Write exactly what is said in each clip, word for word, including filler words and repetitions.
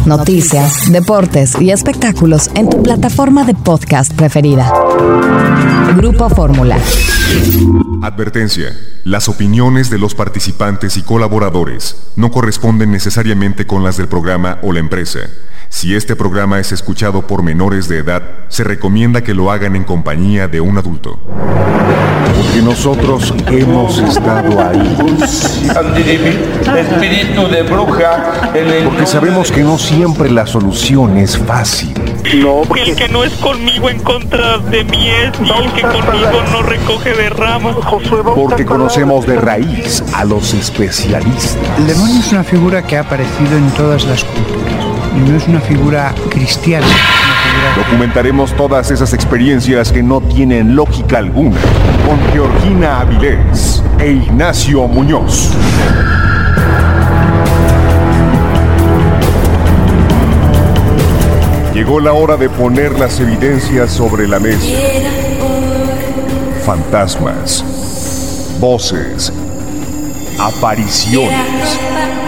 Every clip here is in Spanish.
noticias, deportes y espectáculos en tu plataforma de podcast preferida. Grupo Fórmula. Advertencia. Las opiniones de los participantes y colaboradores no corresponden necesariamente con las del programa o la empresa. Si este programa es escuchado por menores de edad, se recomienda que lo hagan en compañía de un adulto. Porque nosotros hemos estado ahí. Espíritu de bruja. Porque sabemos que no siempre la solución es fácil. No, porque el que no es conmigo en contra de mí es, y el que conmigo no recoge de ramas. Porque conocemos de raíz a los especialistas. El demonio es una figura que ha aparecido en todas las culturas. Y no es una figura cristiana. Es una figura... Documentaremos todas esas experiencias que no tienen lógica alguna con Georgina Avilés e Ignacio Muñoz. Llegó la hora de poner las evidencias sobre la mesa. Fantasmas, voces, apariciones,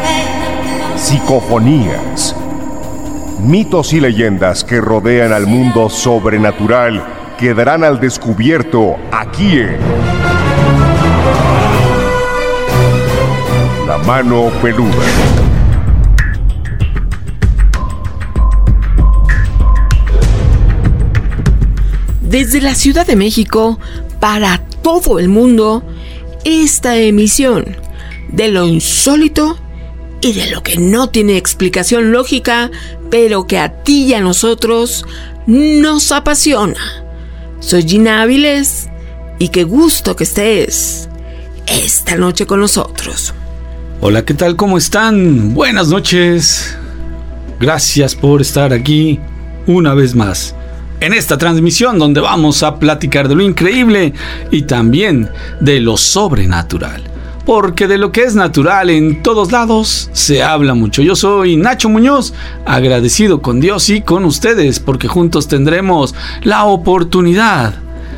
psicofonías, mitos y leyendas que rodean al mundo sobrenatural quedarán al descubierto aquí en La Mano Peluda. Desde la Ciudad de México, para todo el mundo, esta emisión de lo insólito y de lo que no tiene explicación lógica, pero que a ti y a nosotros nos apasiona. Soy Gina Avilés y qué gusto que estés esta noche con nosotros. Hola, ¿qué tal? ¿Cómo están? Buenas noches. Gracias por estar aquí una vez más en esta transmisión donde vamos a platicar de lo increíble y también de lo sobrenatural. Porque de lo que es natural en todos lados se habla mucho. Yo soy Nacho Muñoz, agradecido con Dios y con ustedes, porque juntos tendremos la oportunidad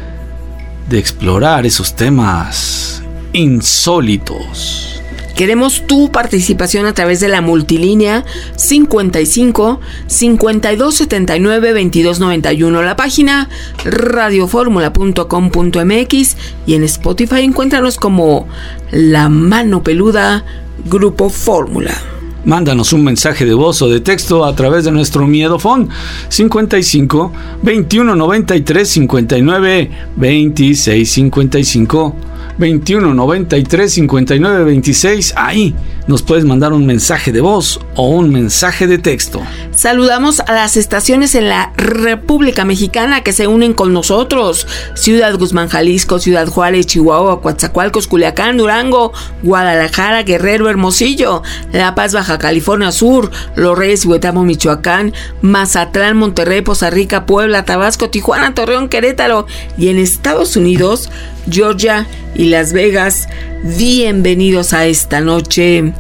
de explorar esos temas insólitos. Queremos tu participación a través de la multilínea cincuenta y cinco, cincuenta y dos setenta y nueve, veintidós noventa y uno, la página radioformula punto com punto m x y en Spotify encuéntranos como La Mano Peluda Grupo Fórmula. Mándanos un mensaje de voz o de texto a través de nuestro miedofón cincuenta y cinco, veintiuno noventa y tres, cincuenta y nueve, veintiséis, cincuenta y cinco, veintiuno noventa y tres, cincuenta y nueve, veintiséis. Ahí nos puedes mandar un mensaje de voz o un mensaje de texto. Saludamos a las estaciones en la República Mexicana que se unen con nosotros: Ciudad Guzmán, Jalisco; Ciudad Juárez, Chihuahua; Coatzacoalcos, Culiacán, Durango; Guadalajara, Guerrero, Hermosillo; La Paz, Baja California Sur; Los Reyes, Huetamo, Michoacán; Mazatlán, Monterrey, Poza Rica, Puebla, Tabasco, Tijuana, Torreón, Querétaro; y en Estados Unidos, Georgia y Las Vegas. Bienvenidos a esta noche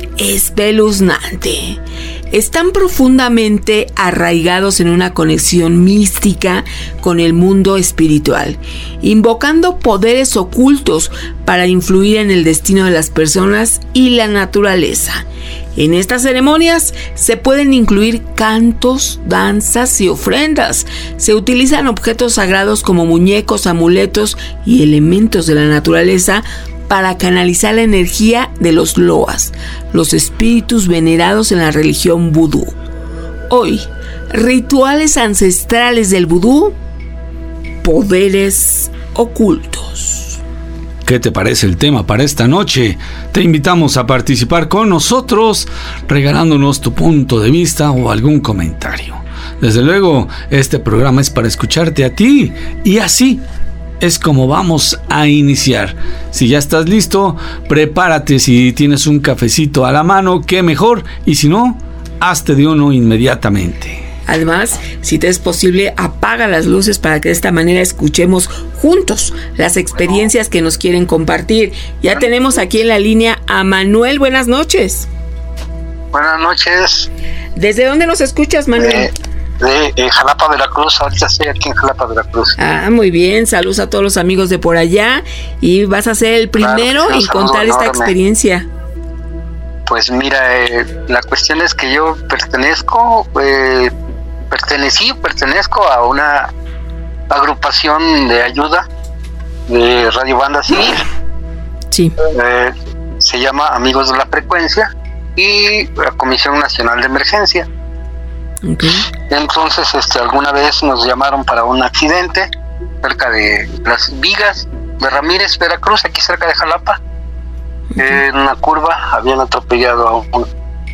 espeluznante. Están profundamente arraigados en una conexión mística con el mundo espiritual, invocando poderes ocultos para influir en el destino de las personas y la naturaleza. En estas ceremonias se pueden incluir cantos, danzas y ofrendas. Se utilizan objetos sagrados como muñecos, amuletos y elementos de la naturaleza para canalizar la energía de los loas, los espíritus venerados en la religión vudú. Hoy, rituales ancestrales del vudú, poderes ocultos. ¿Qué te parece el tema para esta noche? Te invitamos a participar con nosotros, regalándonos tu punto de vista o algún comentario. Desde luego, este programa es para escucharte a ti, y así es como vamos a iniciar. Si ya estás listo, prepárate. Si tienes un cafecito a la mano, qué mejor, y si no, hazte de uno inmediatamente. Además, si te es posible, apaga las luces para que de esta manera escuchemos juntos las experiencias que nos quieren compartir. Ya tenemos aquí en la línea a Manuel. Buenas noches. Buenas noches. ¿Desde dónde nos escuchas, Manuel? Eh, de eh, Jalapa, Veracruz. Ahorita estoy aquí en Jalapa, Veracruz. Ah, muy bien. Saludos a todos los amigos de por allá. Y vas a ser el primero claro, en contar esta enorme. experiencia. Pues mira, eh, la cuestión es que yo pertenezco, eh, pertenecí, pertenezco a una agrupación de ayuda de Radio Banda Civil. Sí. Eh, se llama Amigos de la Frecuencia y la Comisión Nacional de Emergencia. Okay. Entonces, este, alguna vez nos llamaron para un accidente cerca de las Vigas de Ramírez, Veracruz, aquí cerca de Jalapa. Okay. Eh, en una curva habían atropellado a un,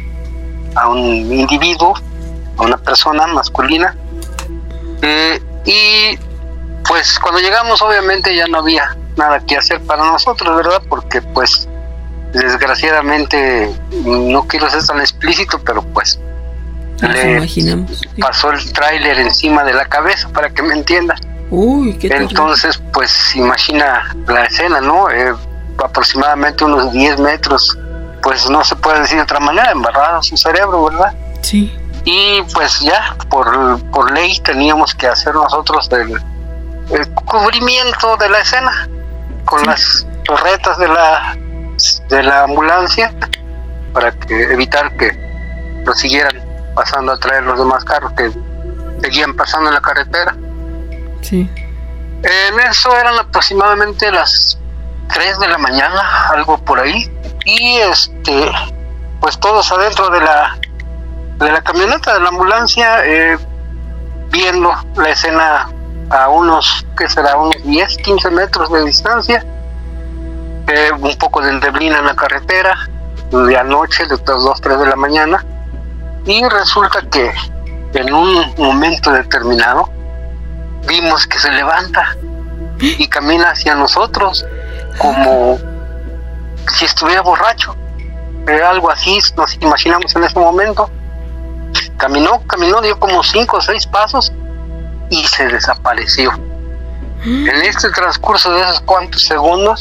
a un individuo, a una persona masculina. Eh, y pues cuando llegamos, obviamente ya no había nada que hacer para nosotros, ¿verdad? Porque pues desgraciadamente, no quiero ser tan explícito, pero pues nos le imaginamos, sí. pasó el tráiler encima de la cabeza, para que me entiendas. Uy, qué Entonces, terrible. Pues imagina la escena, ¿no? Eh, aproximadamente unos diez metros, pues no se puede decir de otra manera, embarrado su cerebro, ¿verdad? Sí. Y pues ya, por, por ley teníamos que hacer nosotros el, el cubrimiento de la escena con sí. las torretas de la de la ambulancia para que evitar que lo siguieran pasando a traer los demás carros que seguían pasando en la carretera. Sí. En eso eran aproximadamente las tres de la mañana, algo por ahí, y este pues todos adentro de la de la camioneta de la ambulancia, eh, viendo la escena a unos, que será unos diez, quince metros de distancia, eh, un poco de neblina en la carretera, de anoche, de las dos, tres de la mañana, y resulta que en un momento determinado vimos que se levanta y camina hacia nosotros como si estuviera borracho, era algo así, nos imaginamos en ese momento. Caminó, caminó, dio como cinco o seis pasos y se desapareció. En este transcurso de esos cuantos segundos,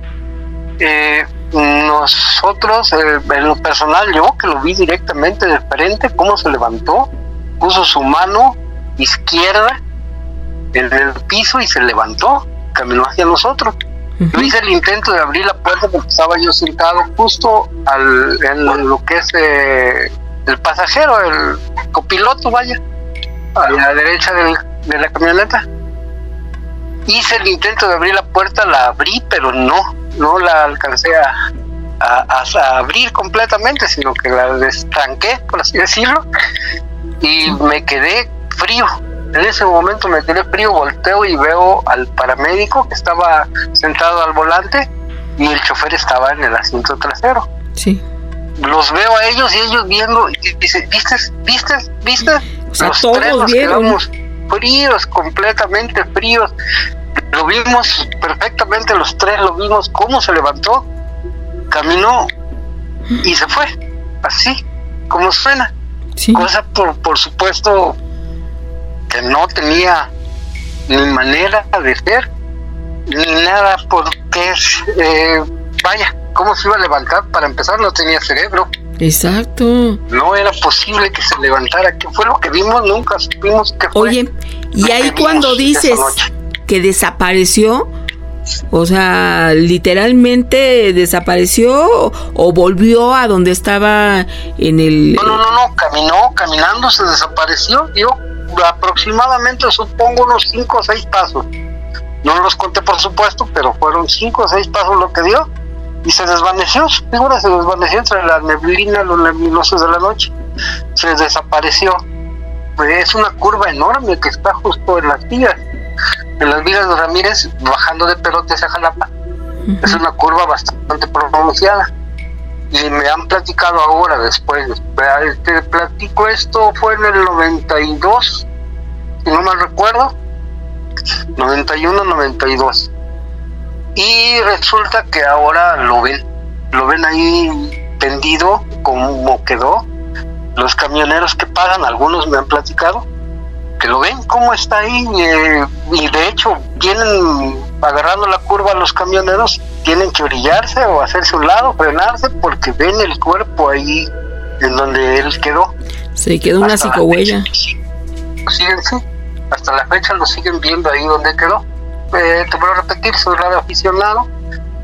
eh, nosotros, eh, en lo personal, yo que lo vi directamente de frente, cómo se levantó, puso su mano izquierda en el piso y se levantó, caminó hacia nosotros. Uh-huh. Yo hice el intento de abrir la puerta porque estaba yo sentado justo al, en lo que es eh, el pasajero, el copiloto, vaya, a la derecha del, de la camioneta. Hice el intento de abrir la puerta, la abrí, pero no, no la alcancé a, a, a abrir completamente, sino que la destranqué, por así decirlo, y me quedé frío. En ese momento me quedé frío, volteo y veo al paramédico que estaba sentado al volante y el chofer estaba en el asiento trasero. Sí. Los veo a ellos y ellos viendo y dicen, ¿viste? ¿Viste? ¿Viste? O sea, los todos tres nos vieron. quedamos fríos, completamente fríos. Lo vimos perfectamente, los tres lo vimos cómo se levantó, caminó y se fue, así como suena. Sí. Cosa por, por supuesto que no tenía ni manera de ser, ni nada, porque eh, vaya, ¿cómo se iba a levantar? Para empezar, no tenía cerebro. Exacto. No era posible que se levantara. ¿Qué fue lo que vimos? Nunca supimos qué fue. Oye, y ahí cuando dices que desapareció, o sea, literalmente desapareció o, o volvió a donde estaba en el... No, no, no, no, caminó, caminando se desapareció, dio aproximadamente, supongo, unos cinco o seis pasos. No los conté, por supuesto, pero fueron cinco o seis pasos lo que dio y se desvaneció, su figura se desvaneció entre la neblina, los neblinosos de la noche, se desapareció. Es una curva enorme que está justo en las vías, en las vías de Ramírez, bajando de Perote hacia Jalapa. Uh-huh. Es una curva bastante pronunciada. Y me han platicado ahora, después, te platico, esto fue en el noventa y dos, si no mal recuerdo, noventa y uno, noventa y dos. Y resulta que ahora lo ven, lo ven ahí tendido, como quedó. Los camioneros que pagan, algunos me han platicado, que lo ven cómo está ahí, eh, y de hecho vienen agarrando la curva los camioneros, tienen que orillarse o hacerse un lado, frenarse, porque ven el cuerpo ahí en donde él quedó. Se quedó una psicohuella. Siguen, sí, hasta la fecha lo siguen viendo ahí donde quedó. Eh, te voy a repetir, soy radioaficionado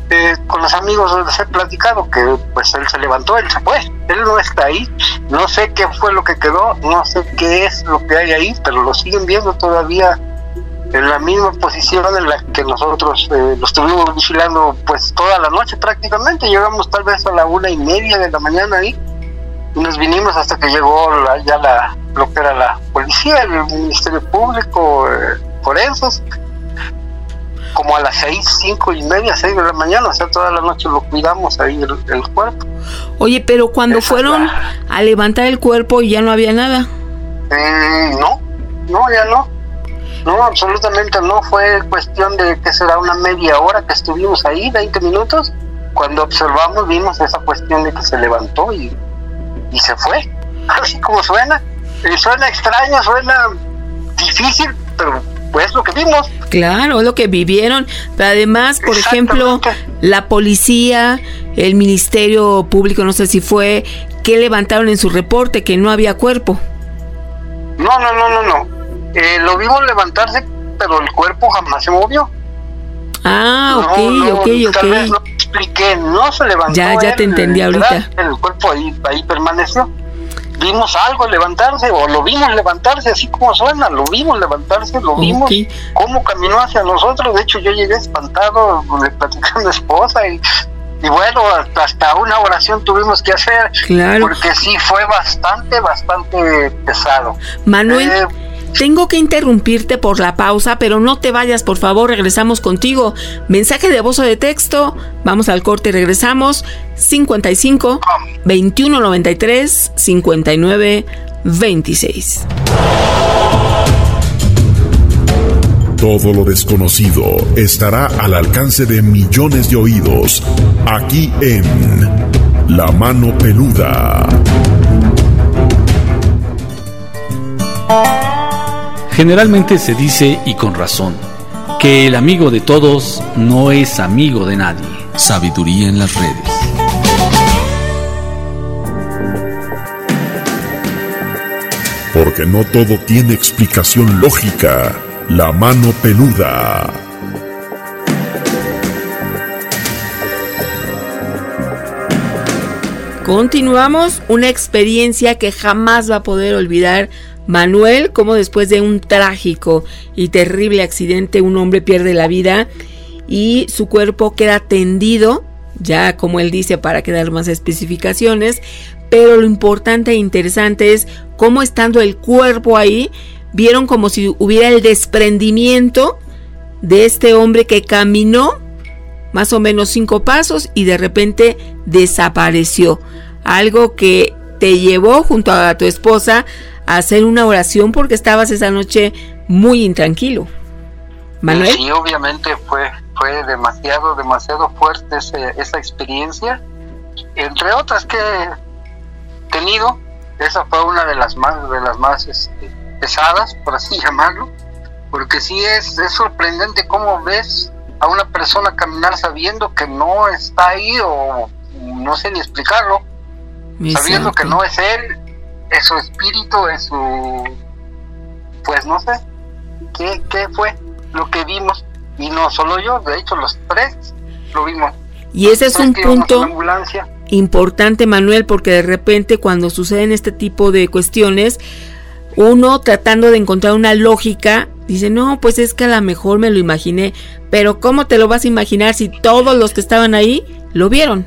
eh, con los amigos les he platicado que pues él se levantó, él se fue, él no está ahí, no sé qué fue lo que quedó, no sé qué es lo que hay ahí, pero lo siguen viendo todavía en la misma posición en la que nosotros eh, lo estuvimos vigilando pues toda la noche prácticamente. Llegamos tal vez a la una y media de la mañana ahí y nos vinimos hasta que llegó la, ya la lo que era la policía, el Ministerio Público, eh, forenses, como a las seis, cinco y media, seis de la mañana, o sea, toda la noche lo cuidamos ahí el, el cuerpo. Oye, pero cuando Esa fueron la... a levantar el cuerpo ya no había nada. Eh, no, no, ya no. No, absolutamente no. Fue cuestión de que será una media hora que estuvimos ahí, veinte minutos. Cuando observamos, vimos esa cuestión de que se levantó y, y se fue. Así como suena. Y suena extraño, suena difícil, pero pues lo que vimos. Claro, lo que vivieron. Pero además, por ejemplo, la policía, el Ministerio Público, no sé si fue, ¿qué levantaron en su reporte? Que no había cuerpo. No, no, no, no, no. Eh, lo vimos levantarse, pero el cuerpo jamás se movió. Ah, ok, no, no, ok, ok. Tal vez no expliqué, no se levantó. Ya, ya él, te entendí ahorita. El cuerpo ahí, ahí permaneció. Vimos algo levantarse, o lo vimos levantarse, así como suena, lo vimos levantarse, lo vimos, okay. Cómo caminó hacia nosotros. De hecho, yo llegué espantado, le platicé a mi esposa y... Y bueno, hasta una oración tuvimos que hacer, claro, porque sí fue bastante, bastante pesado. Manuel, eh, tengo que interrumpirte por la pausa, pero no te vayas, por favor, regresamos contigo. Mensaje de voz o de texto, vamos al corte y regresamos. cincuenta y cinco, veintiuno noventa y tres, cincuenta y nueve, veintiséis. Todo lo desconocido estará al alcance de millones de oídos, aquí en La Mano Peluda. Generalmente se dice, y con razón, que el amigo de todos no es amigo de nadie. Sabiduría en las redes. Porque no todo tiene explicación lógica. La Mano Peluda. Continuamos, una experiencia que jamás va a poder olvidar Manuel, como después de un trágico y terrible accidente un hombre pierde la vida y su cuerpo queda tendido, ya como él dice, para que dar más especificaciones, pero lo importante e interesante es cómo estando el cuerpo ahí, vieron como si hubiera el desprendimiento de este hombre que caminó más o menos cinco pasos y de repente desapareció. Algo que te llevó junto a tu esposa a hacer una oración porque estabas esa noche muy intranquilo. ¿Manuel? Sí, obviamente fue, fue demasiado, demasiado fuerte ese, esa experiencia. Entre otras que he tenido, esa fue una de las más, de las más este, pesadas, por así llamarlo, porque sí es, es sorprendente cómo ves a una persona caminar sabiendo que no está ahí, o no sé ni explicarlo, Exacto. sabiendo que no es él, es su espíritu, es su, pues no sé qué, qué fue lo que vimos, y no solo yo, de hecho los tres lo vimos. Y ese es un punto importante, Manuel, porque de repente cuando suceden este tipo de cuestiones, uno tratando de encontrar una lógica, dice, no, pues es que a lo mejor me lo imaginé, pero ¿cómo te lo vas a imaginar si todos los que estaban ahí lo vieron?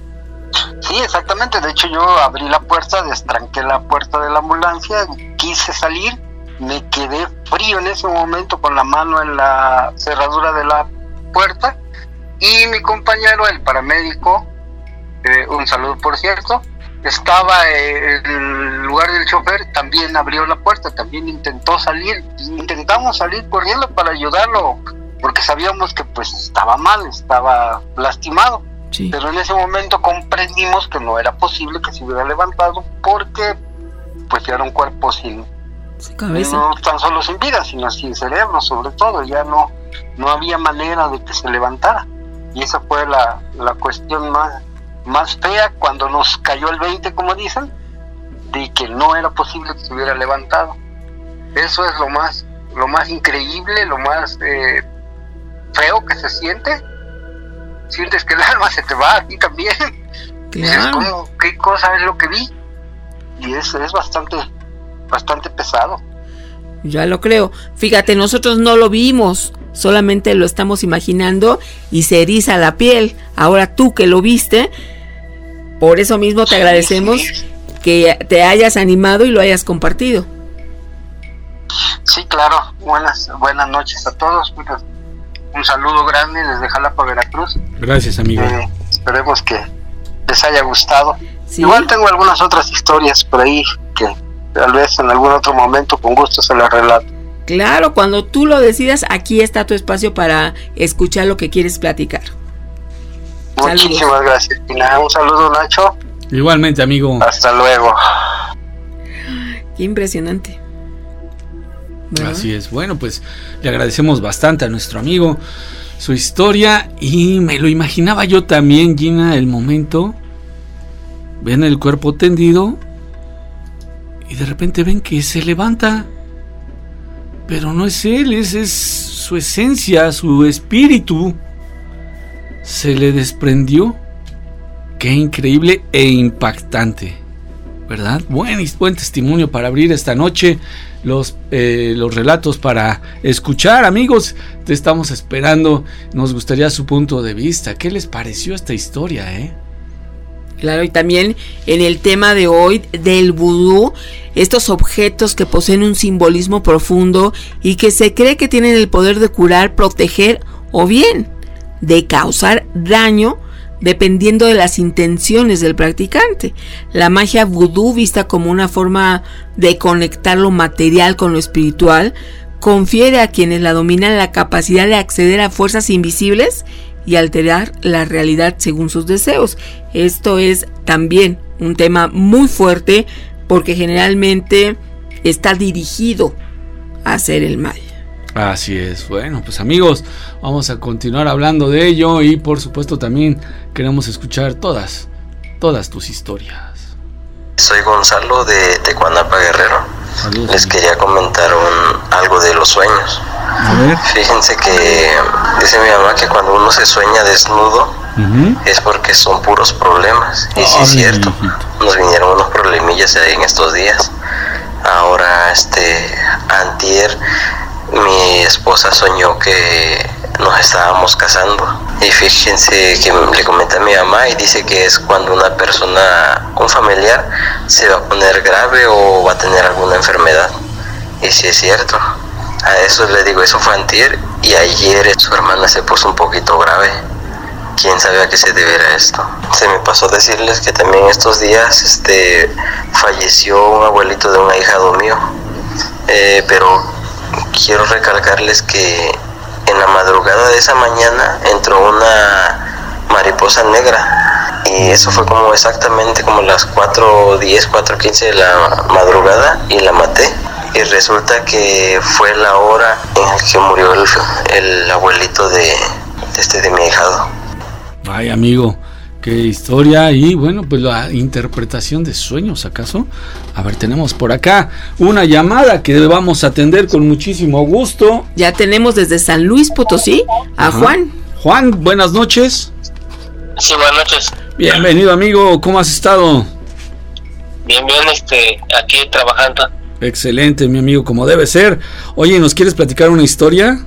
Sí, exactamente, de hecho yo abrí la puerta, destranqué la puerta de la ambulancia, quise salir, me quedé frío en ese momento con la mano en la cerradura de la puerta, y mi compañero, el paramédico, eh, un saludo por cierto, estaba en el lugar del chofer, también abrió la puerta, también intentó salir, intentamos salir corriendo para ayudarlo, porque sabíamos que pues estaba mal, estaba lastimado, sí. Pero en ese momento comprendimos que no era posible que se hubiera levantado, porque pues ya era un cuerpo sin, sin cabeza, no tan solo sin vida, sino sin cerebro sobre todo, ya no, no había manera de que se levantara, y esa fue la, la cuestión más más fea, cuando nos cayó el veinte, como dicen, de que no era posible que se hubiera levantado. Eso es lo más lo más increíble, lo más eh, feo que se siente, sientes que el alma se te va a ti también. Claro. Dices, ¿cómo? ¿Qué cosa es lo que vi? Y es, es bastante, bastante pesado. Ya lo creo. Fíjate, nosotros no lo vimos, solamente lo estamos imaginando y se eriza la piel. Ahora tú que lo viste, por eso mismo te agradecemos sí, sí. que te hayas animado y lo hayas compartido. Sí, claro. Buenas, buenas noches a todos. Un saludo grande desde Jalapa, Veracruz. Gracias, amigo. Eh, esperemos que les haya gustado. Sí. Igual tengo algunas otras historias por ahí que tal vez en algún otro momento con gusto se las relato. Claro, cuando tú lo decidas, aquí está tu espacio para escuchar lo que quieres platicar. Muchísimas Saludos. gracias, Pina. Un saludo, Nacho. Igualmente, amigo. Hasta luego. Qué impresionante. ¿Verdad? Así es. Bueno, pues le agradecemos bastante a nuestro amigo su historia y me lo imaginaba yo también, Gina, el momento. Ven el cuerpo tendido y de repente ven que se levanta. Pero no es él, es, es su esencia, su espíritu. Se le desprendió. Qué increíble e impactante, ¿verdad? Buen, buen testimonio para abrir esta noche los, eh, los relatos para escuchar, amigos. Te estamos esperando. Nos gustaría su punto de vista. ¿Qué les pareció esta historia, eh? Claro, y también en el tema de hoy del vudú, estos objetos que poseen un simbolismo profundo y que se cree que tienen el poder de curar, proteger o bien de causar daño dependiendo de las intenciones del practicante. La magia vudú, vista como una forma de conectar lo material con lo espiritual, confiere a quienes la dominan la capacidad de acceder a fuerzas invisibles y alterar la realidad según sus deseos. Esto es también un tema muy fuerte porque generalmente está dirigido a hacer el mal. Así es. Bueno, pues amigos, vamos a continuar hablando de ello y por supuesto también queremos escuchar todas, todas tus historias. Soy Gonzalo de Tecuanapa, Guerrero. Saludos, Les amigo. quería comentar un, algo de los sueños. A ver. Fíjense que dice mi mamá que cuando uno se sueña desnudo Uh-huh. es porque son puros problemas. Y sí Ay, es cierto, hijito. nos vinieron unos problemillas ahí en estos días. Ahora, este, antier, mi esposa soñó que nos estábamos casando. Y fíjense que le comenté a mi mamá y dice que es cuando una persona, un familiar, se va a poner grave o va a tener alguna enfermedad. Y sí es cierto. A eso le digo, eso fue antier y ayer su hermana se puso un poquito grave. ¿Quién sabe a qué se deberá esto? Se me pasó decirles que también estos días este, falleció un abuelito de un ahijado mío. Eh, pero quiero recalcarles que en la madrugada de esa mañana entró una mariposa negra. Y eso fue como exactamente como las cuatro diez, cuatro quince de la madrugada y la maté. Y resulta que fue la hora en la que murió el, el abuelito de, de, este, de mi ahijado. Ay, amigo, qué historia y bueno, pues la interpretación de sueños, ¿acaso? A ver, tenemos por acá una llamada que vamos a atender con muchísimo gusto. Ya tenemos desde San Luis Potosí a Ajá. Juan. Juan, buenas noches. Sí, buenas noches. Bienvenido, amigo, ¿cómo has estado? Bien, bien, este, aquí trabajando. Excelente, mi amigo, como debe ser. Oye, ¿nos quieres platicar una historia?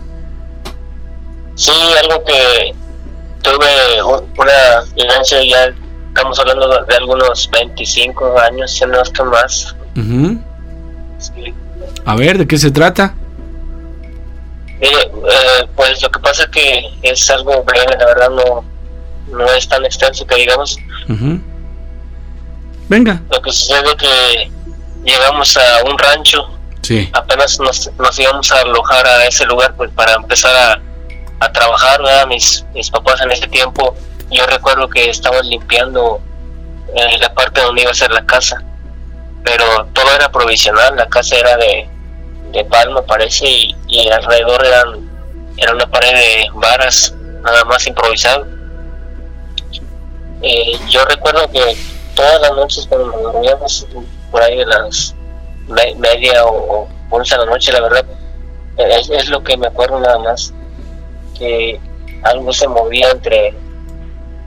Sí, algo que tuve una vivencia, ya estamos hablando de algunos veinticinco años, si no es que más. Uh-huh. Sí. A ver, ¿de qué se trata? Mire, eh, pues lo que pasa es que es algo breve, la verdad no, no es tan extenso que digamos. Uh-huh. Venga. Lo que sucede es que llegamos a un rancho, sí. Apenas nos, nos íbamos a alojar a ese lugar pues para empezar a a trabajar, ¿verdad? Mis, mis papás en ese tiempo, yo recuerdo que estaban limpiando eh, la parte donde iba a ser la casa, pero todo era provisional, la casa era de, de palma parece, y, y alrededor eran era una pared de varas, nada más improvisado. Eh, yo recuerdo que todas las noches cuando nos dormíamos, por ahí de las me, media o once de la noche, la verdad, es, es lo que me acuerdo nada más, que algo se movía entre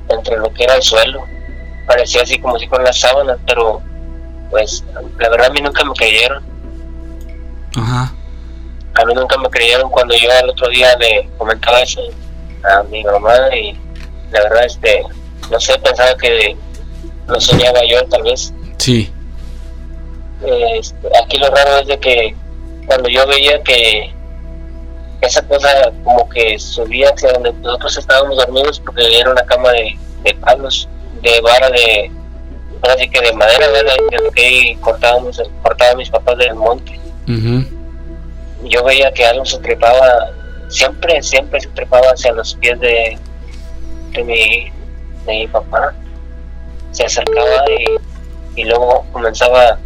entre lo que era el suelo. Parecía así como si fueran las sábanas, pero pues la verdad a mí nunca me creyeron. Ajá. A mí nunca me creyeron cuando yo al otro día le comentaba eso a mi mamá, y la verdad, este, no sé, pensaba que lo soñaba yo tal vez. Sí. Este, aquí lo raro es de que cuando yo veía que esa cosa como que subía hacia donde nosotros estábamos dormidos, porque era una cama de, de palos, de vara de, así que de madera, ¿verdad? De lo que cortábamos, cortaban mis papás del monte. Uh-huh. Yo veía que algo se trepaba, siempre, siempre se trepaba hacia los pies de, de mi, de mi papá. Se acercaba y, y luego comenzaba,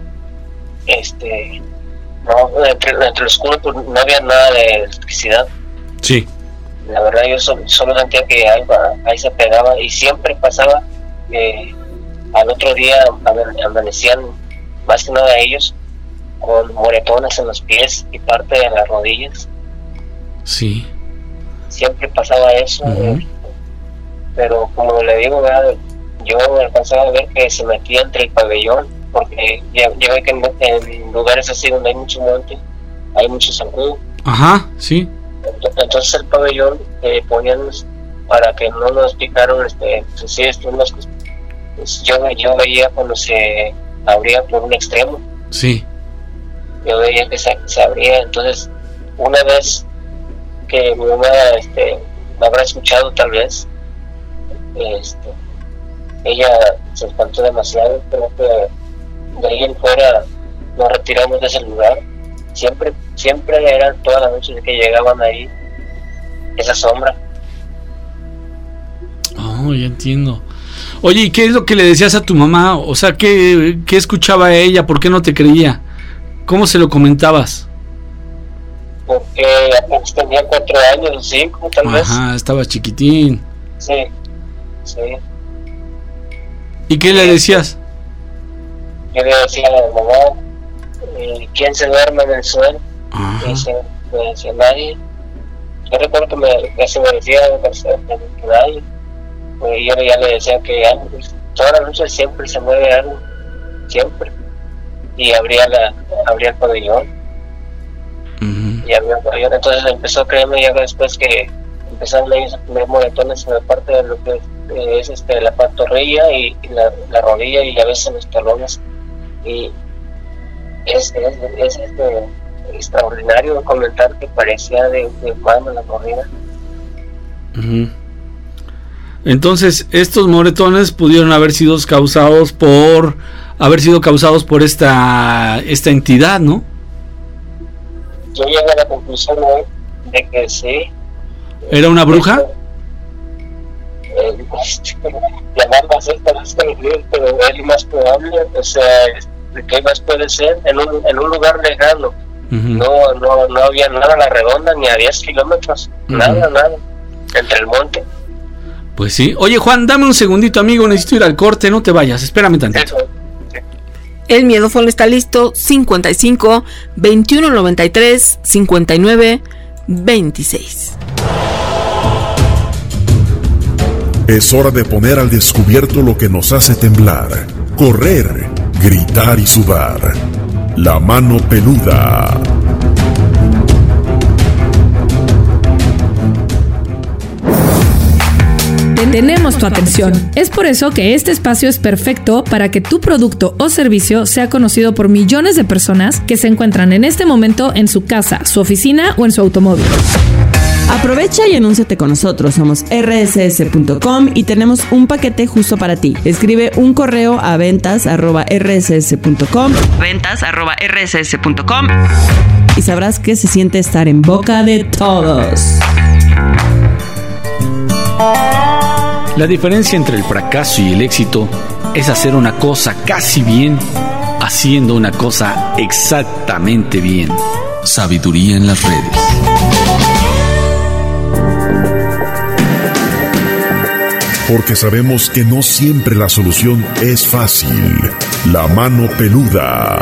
este, no, entre, entre los oscuro pues no había nada de electricidad. Sí. La verdad yo solo, solo sentía que algo ahí se pegaba, y siempre pasaba que al otro día amanecían, más que nada ellos, con moretones en los pies y parte de las rodillas. Sí. Siempre pasaba eso. Uh-huh. eh, pero como le digo, ¿verdad? Yo alcanzaba a ver que se metía entre el pabellón, porque ya, ya ve que en, en lugares así donde hay mucho monte hay mucho zancudo. Ajá, sí. Entonces el pabellón eh, ponían para que no nos picaron, este, pues, sí, estos moscos. Pues yo, yo veía cuando se abría por un extremo. Sí. Yo veía que se, se abría. Entonces una vez que mi mamá este, me habrá escuchado tal vez, este, ella se espantó demasiado. Creo que de ahí en fuera nos retiramos de ese lugar. Siempre, siempre eran todas las noches que llegaban ahí esa sombra. Oh, ya entiendo. Oye, ¿y qué es lo que le decías a tu mamá? O sea, ¿qué, qué escuchaba ella? ¿Por qué no te creía? ¿Cómo se lo comentabas? Porque apenas tenía cuatro años o cinco, tal vez. Ajá, estaba chiquitín. Sí, sí. ¿Y qué le decías? Yo le decía a la mamá, eh, ¿quién se duerme en el suelo? Ajá. Y se, me decía nadie. Yo recuerdo que me, que se me decía que nadie. Pues yo ya le decía que algo, toda la noche siempre se mueve algo, siempre. Y abría la abría el pabellón. Uh-huh. Y abría el pabellón. Entonces empezó a creerme ya después que empezaron a tener moretones en la parte de lo que es este, la pantorrilla y, y la, la rodilla, y a veces en los talones. Y es, es, es este, extraordinario comentar que parecía de, de mano la corrida. Uh-huh. Entonces, estos moretones pudieron haber sido causados por haber sido causados por esta esta entidad, ¿no? Yo llegué a la conclusión de, de que sí. ¿Era una bruja? Eh, llamarla así, pero es pero es más probable. O sea, ¿qué más puede ser? En un, en un lugar lejano. Uh-huh. No, no, no había nada a la redonda, ni a diez kilómetros. Uh-huh. Nada, nada. Entre el monte. Pues sí. Oye, Juan, dame un segundito, amigo. Necesito ir al corte. No te vayas. Espérame tantito. El miedofón está listo. cincuenta y cinco, veintiuno noventa y tres, cincuenta y nueve, veintiséis. Es hora de poner al descubierto lo que nos hace temblar, correr, gritar y sudar. La mano peluda. Tenemos tu atención. Es por eso que este espacio es perfecto para que tu producto o servicio sea conocido por millones de personas que se encuentran en este momento en su casa, su oficina o en su automóvil. Aprovecha y anúnciate con nosotros. Somos erre ese ese punto com y tenemos un paquete justo para ti. Escribe un correo a ventas arroba erre ese ese punto com ventas arroba erre ese ese punto com y sabrás que se siente estar en boca de todos. La diferencia entre el fracaso y el éxito es hacer una cosa casi bien, haciendo una cosa exactamente bien. Sabiduría en las redes. Porque sabemos que no siempre la solución es fácil. La mano peluda.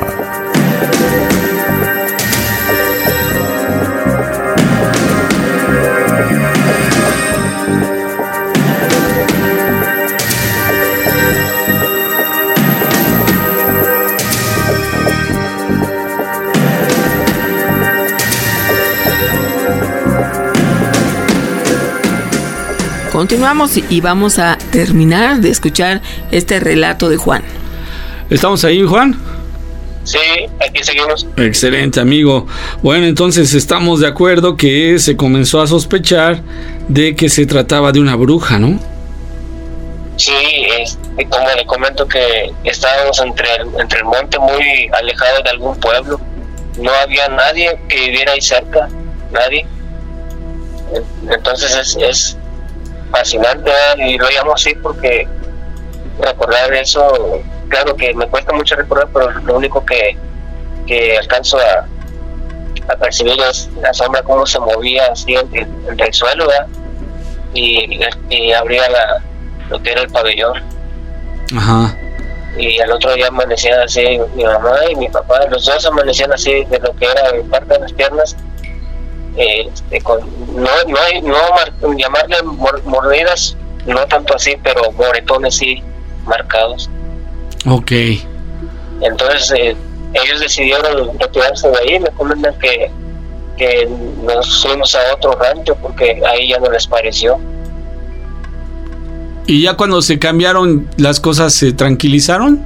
Continuamos y vamos a terminar de escuchar este relato de Juan. ¿Estamos ahí, Juan? Sí, aquí seguimos. Excelente, amigo. Bueno, entonces estamos de acuerdo que se comenzó a sospechar de que se trataba de una bruja, ¿no? Sí, es, como le comento que estábamos entre el, entre el monte, muy alejado de algún pueblo. No había nadie que viviera ahí cerca, nadie. Entonces es, es fascinante, ¿eh? Y lo llamo así porque recordar eso, claro que me cuesta mucho recordar, pero lo único que, que alcanzo a, a percibir es la sombra, cómo se movía así entre, entre el suelo, ¿verdad? Y, y abría la, lo que era el pabellón. Ajá. Y al otro día amanecían así mi mamá y mi papá, los dos amanecían así de lo que era parte de las piernas, eh, este, con, no no hay, no mar, llamarle mor, mordidas, no tanto así, pero moretones sí marcados. Ok. Entonces eh, ellos decidieron retirarse de ahí. Me comentan que que nos fuimos a otro rancho porque ahí ya no les pareció. ¿Y ya cuando se cambiaron las cosas se tranquilizaron?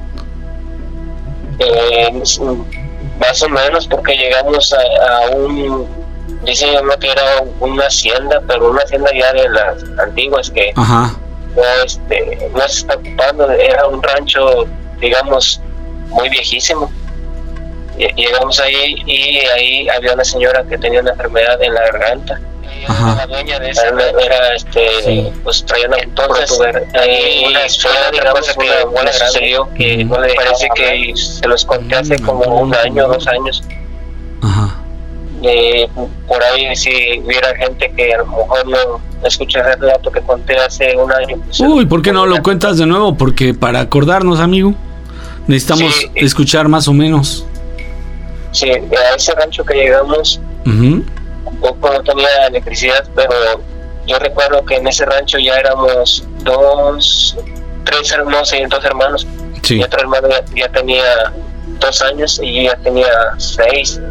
Eh, más o menos, porque llegamos a, a un, dice mi mamá que era una hacienda, pero una hacienda ya de las antiguas que Ajá. no, este, no se está ocupando. Era un rancho, digamos, muy viejísimo. Llegamos ahí y ahí había una señora que tenía una enfermedad en la garganta. Ajá. La dueña de esa era, era este, sí. Pues traía una, entonces ahí una historia, digamos, que no le sucedió, que no le parece que se los conté hace como un año, dos años. Ajá. Eh, por ahí si hubiera gente que a lo mejor no escucha el relato que conté hace un año. Pues, uy, ¿por qué no lo cuentas de nuevo? Porque para acordarnos, amigo, necesitamos sí, escuchar más o menos. Sí, a ese rancho que llegamos, uh-huh. poco no tenía electricidad, pero yo recuerdo que en ese rancho ya éramos dos, tres hermanos y dos hermanos. Sí. Y otro hermano ya, ya tenía dos años y yo ya tenía seis.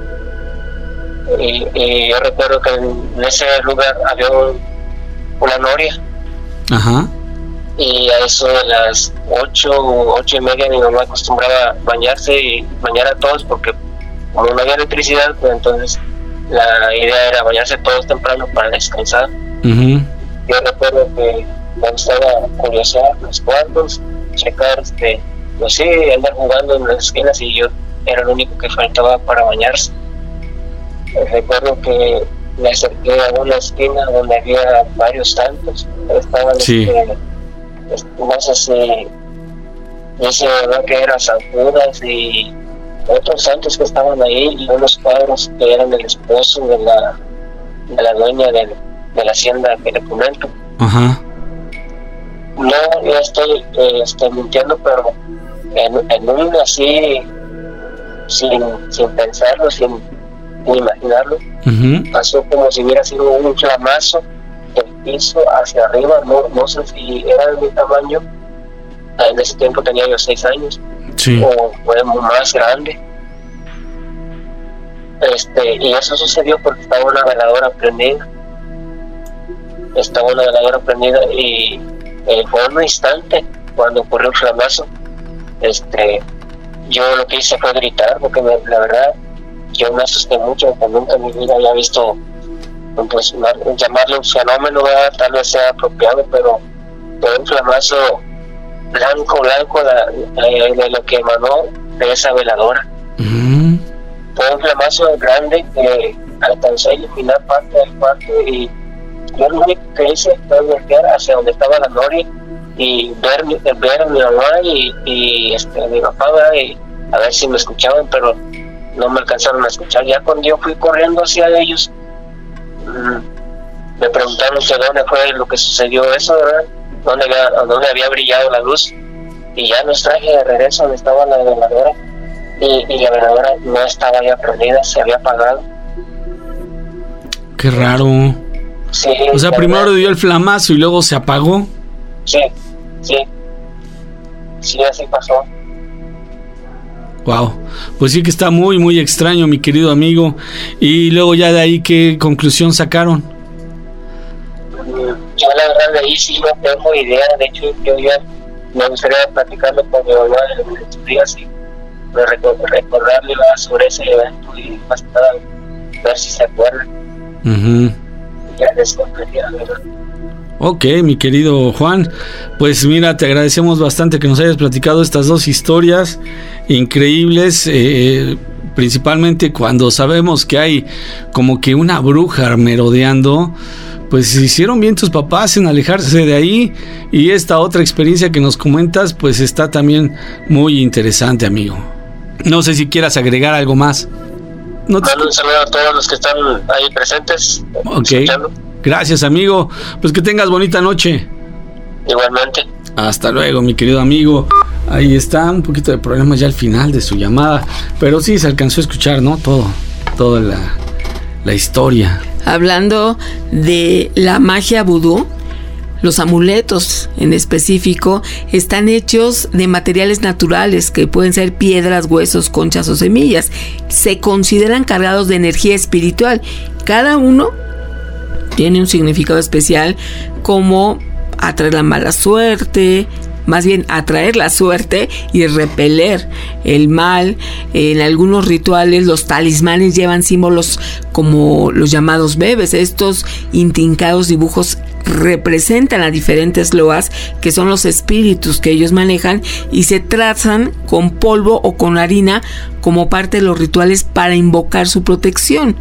Y, y yo recuerdo que en ese lugar había un, una noria. Ajá. Y a eso de las ocho, ocho y media mi mamá acostumbraba a bañarse y bañar a todos porque como no había electricidad, pues entonces la idea era bañarse todos temprano para descansar. Uh-huh. Yo recuerdo que me gustaba curiosear los cuartos, checar, este, pues sí, andar jugando en las esquinas y yo era el único que faltaba para bañarse. Recuerdo que me acerqué a una esquina donde había varios santos, estaban, sí. este, no sé si, dice ¿verdad? Que eran San Judas y otros santos que estaban ahí y unos cuadros que eran el esposo de la de la dueña de, de la hacienda que le comento. Ajá. No, yo estoy, eh, estoy mintiendo, pero en, en un así, sin, sin pensarlo, sin, sin imaginarlo, uh-huh. pasó como si hubiera sido un flamazo del piso hacia arriba. No, no sé si era de mi tamaño, en ese tiempo tenía yo seis años. Sí. O fue más grande. Este, y eso sucedió porque estaba una veladora prendida. Estaba una veladora prendida y eh, fue un instante cuando ocurrió el flamazo. Este, yo lo que hice fue gritar porque me, la verdad yo me asusté mucho porque nunca en mi vida había visto, pues llamarle un fenómeno, ¿verdad? Tal vez sea apropiado, pero fue un flamazo blanco, blanco la, eh, de lo que emanó de esa veladora. Uh-huh. Fue un flamazo grande que alcanzó a iluminar parte del cuarto y yo lo único que hice fue voltear hacia donde estaba la noria y ver, ver a mi mamá y, y este, mi papá, y a ver si me escuchaban, pero no me alcanzaron a escuchar. Ya cuando yo fui corriendo hacia ellos, mmm, me preguntaron que dónde fue lo que sucedió eso, ¿verdad? Donde había, donde había brillado la luz, y ya nos traje de regreso donde estaba la veladora y, y la veladora no estaba ya prendida, se había apagado. Qué raro. Sí, o sea, primero verdad. Dio el flamazo y luego se apagó. Sí, sí, sí, así pasó. Wow, pues sí que está muy muy extraño, mi querido amigo. Y luego ya de ahí, ¿qué conclusión sacaron? Ya la verdad de ahí sí no tengo idea. De hecho, yo ya me gustaría platicarlo con mi mamá en estos días y recordarle sobre ese evento y más que nada ver si se acuerdan. Uh-huh. Ya les contaría, ¿verdad? Ok, mi querido Juan, pues mira, te agradecemos bastante que nos hayas platicado estas dos historias increíbles, eh, principalmente cuando sabemos que hay como que una bruja merodeando. Pues hicieron bien tus papás en alejarse de ahí, y esta otra experiencia que nos comentas pues está también muy interesante, amigo. No sé si quieras agregar algo más. No te... Un saludo a todos los que están ahí presentes. Ok, escuchando. Gracias, amigo. Pues que tengas bonita noche. Igualmente. Hasta luego, mi querido amigo. Ahí está, un poquito de problemas ya al final de su llamada, pero sí se alcanzó a escuchar, ¿no? Todo, toda la, la historia. Hablando de la magia vudú, los amuletos en específico están hechos de materiales naturales que pueden ser piedras, huesos, conchas o semillas. Se consideran cargados de energía espiritual. Cada uno tiene un significado especial, como atraer la mala suerte, más bien atraer la suerte y repeler el mal. En algunos rituales los talismanes llevan símbolos como los llamados bebes. Estos intrincados dibujos representan a diferentes loas, que son los espíritus que ellos manejan, y se trazan con polvo o con harina como parte de los rituales para invocar su protección.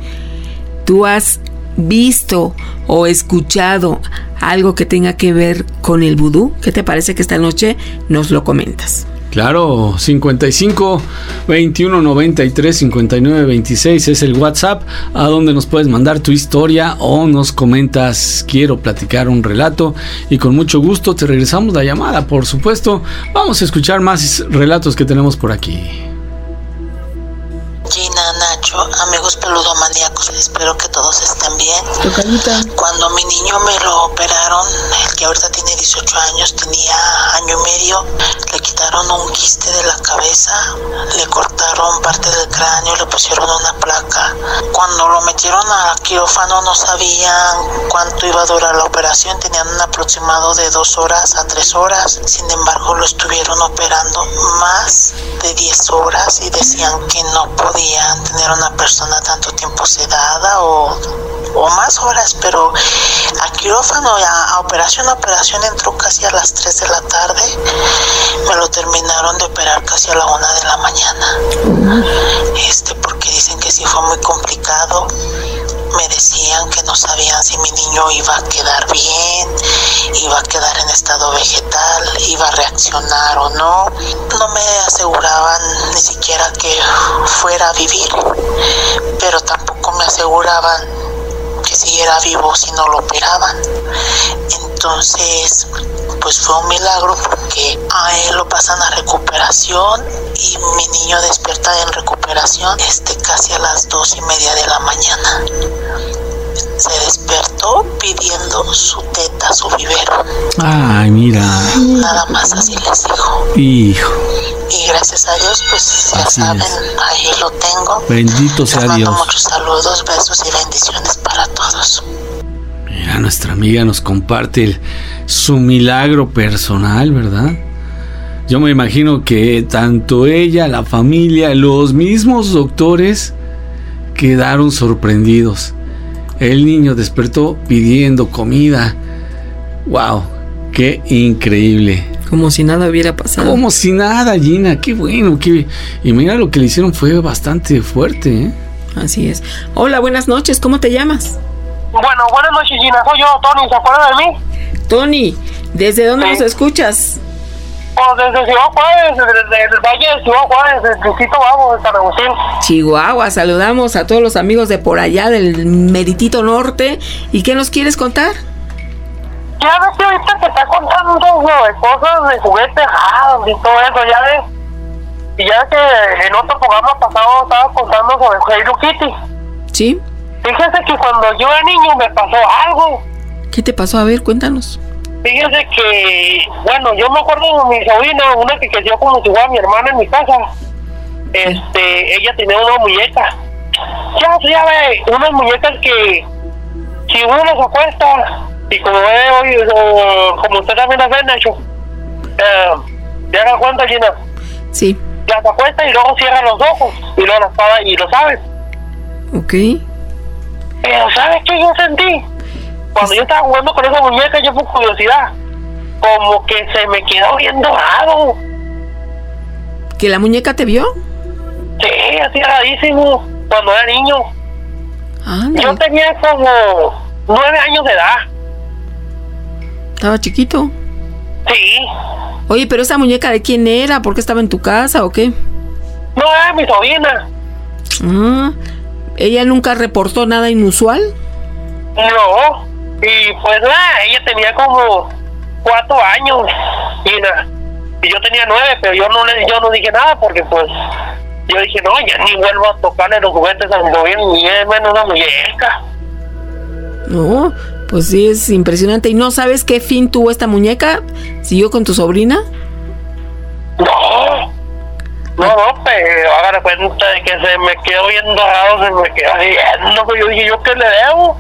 ¿Tú has visto o escuchado algo que tenga que ver con el vudú? ¿Qué te parece que esta noche nos lo comentas? Claro, cincuenta y cinco, veintiuno, noventa y tres, cincuenta y nueve, veintiséis es el WhatsApp a donde nos puedes mandar tu historia o nos comentas quiero platicar un relato, y con mucho gusto te regresamos la llamada, por supuesto. Vamos a escuchar más relatos que tenemos por aquí. Gina, Nacho, amigos peludomaníacos, espero que todos estén bien. Tocadita. Cuando mi niño me lo operaron, el que ahorita tiene dieciocho años, tenía año y medio, le quitaron un quiste de la cabeza, le cortaron parte del cráneo, le pusieron una placa. Cuando lo metieron al quirófano no sabían cuánto iba a durar la operación, tenían un aproximado de dos horas a tres horas, sin embargo lo estuvieron operando más de diez horas y decían que no podían tener una persona tanto tiempo sedada o, o más horas, pero a quirófano, a, a operación a operación entró casi a las tres de la tarde, me lo terminaron de operar casi a la una de la mañana, este porque dicen que sí fue muy complicado. Me decían que no sabían si mi niño iba a quedar bien, iba a quedar en estado vegetal, iba a reaccionar o no. No me aseguraban ni siquiera que fuera a vivir, pero tampoco me aseguraban que siguiera vivo si no lo operaban. Entonces, pues fue un milagro porque a él lo pasan a recuperación y mi niño despierta en recuperación este casi a las dos y media de la mañana. Se despertó pidiendo su teta, su vivero. Ay, mira. Nada más así les dijo. Hijo. Y gracias a Dios, pues ya así saben, es. Ahí lo tengo. Bendito sea Les mando Dios. muchos saludos, besos y bendiciones para todos. Mira, nuestra amiga nos comparte el, su milagro personal, ¿verdad? Yo me imagino que tanto ella, la familia, los mismos doctores quedaron sorprendidos. El niño despertó pidiendo comida. ¡Wow! ¡Qué increíble! Como si nada hubiera pasado. Como si nada, Gina. ¡Qué bueno! Qué... Y mira, lo que le hicieron fue bastante fuerte, ¿eh? Así es. Hola, buenas noches. ¿Cómo te llamas? Bueno, buenas noches, Gina. Soy yo, Tony. ¿Se acuerda de mí? Tony, ¿desde dónde sí. nos escuchas? Pues desde Ciudad Juárez, desde el Valle de Ciudad Juárez, del distrito Bravo de San Agustín. Chihuahua, saludamos a todos los amigos de por allá del meritito norte. ¿Y qué nos quieres contar? Ya ves que ahorita te está contando de cosas de juguetes raros y todo eso, ya ves. Y ya que en otro programa pasado estaba contando sobre Hello Kitty. Sí. Fíjese que cuando yo era niño me pasó algo. ¿Qué te pasó? A ver, cuéntanos. Fíjese que, bueno, yo me acuerdo de mi sobrina, una que creció como si fuera mi hermana en mi casa. Este, ella tenía una muñeca. Ya, ya ve, unas muñecas que si uno las acuesta, Y como ve hoy, como usted también las ve, Nacho, eh, ¿te haga cuenta, Gina? Sí. Las acuesta y luego cierra los ojos y luego las paga y lo sabes. Ok. Pero ¿sabes qué yo sentí? Cuando yo estaba jugando con esa muñeca, yo por curiosidad, como que se me quedó bien dorado. ¿Que la muñeca te vio? Sí, así rarísimo, cuando era niño. Ah, yo tenía como nueve años de edad. ¿Estaba chiquito? Sí. Oye, pero esa muñeca, ¿de quién era? ¿Por qué estaba en tu casa o qué? No, era mi sobrina. Ah, ¿ella nunca reportó nada inusual? No, y pues nada, ella tenía como cuatro años, Gina, y yo tenía nueve, pero yo no le, yo no dije nada porque pues yo dije, no, ya ni vuelvo a tocarle los juguetes a mi sobrina, ni es menos una muñeca. No, pues sí, es impresionante. ¿Y no sabes qué fin tuvo esta muñeca? ¿Siguió con tu sobrina? No, no, no, pero haga cuenta de que se me quedó bien dorado, se me quedó viendo, pues yo dije, ¿yo qué le debo?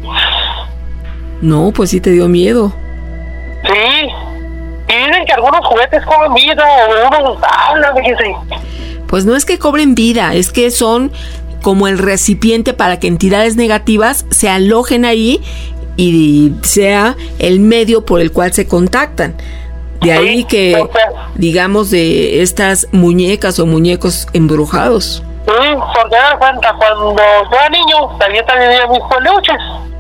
No, pues sí te dio miedo. Sí, y dicen que algunos juguetes cobran vida, o unos hablan, fíjese. Pues no es que cobren vida, es que son como el recipiente para que entidades negativas se alojen ahí y sea el medio por el cual se contactan. De ahí que, digamos, de estas muñecas o muñecos embrujados. Sí, porque da cuenta, cuando yo era niño, también también tenía mis peluches.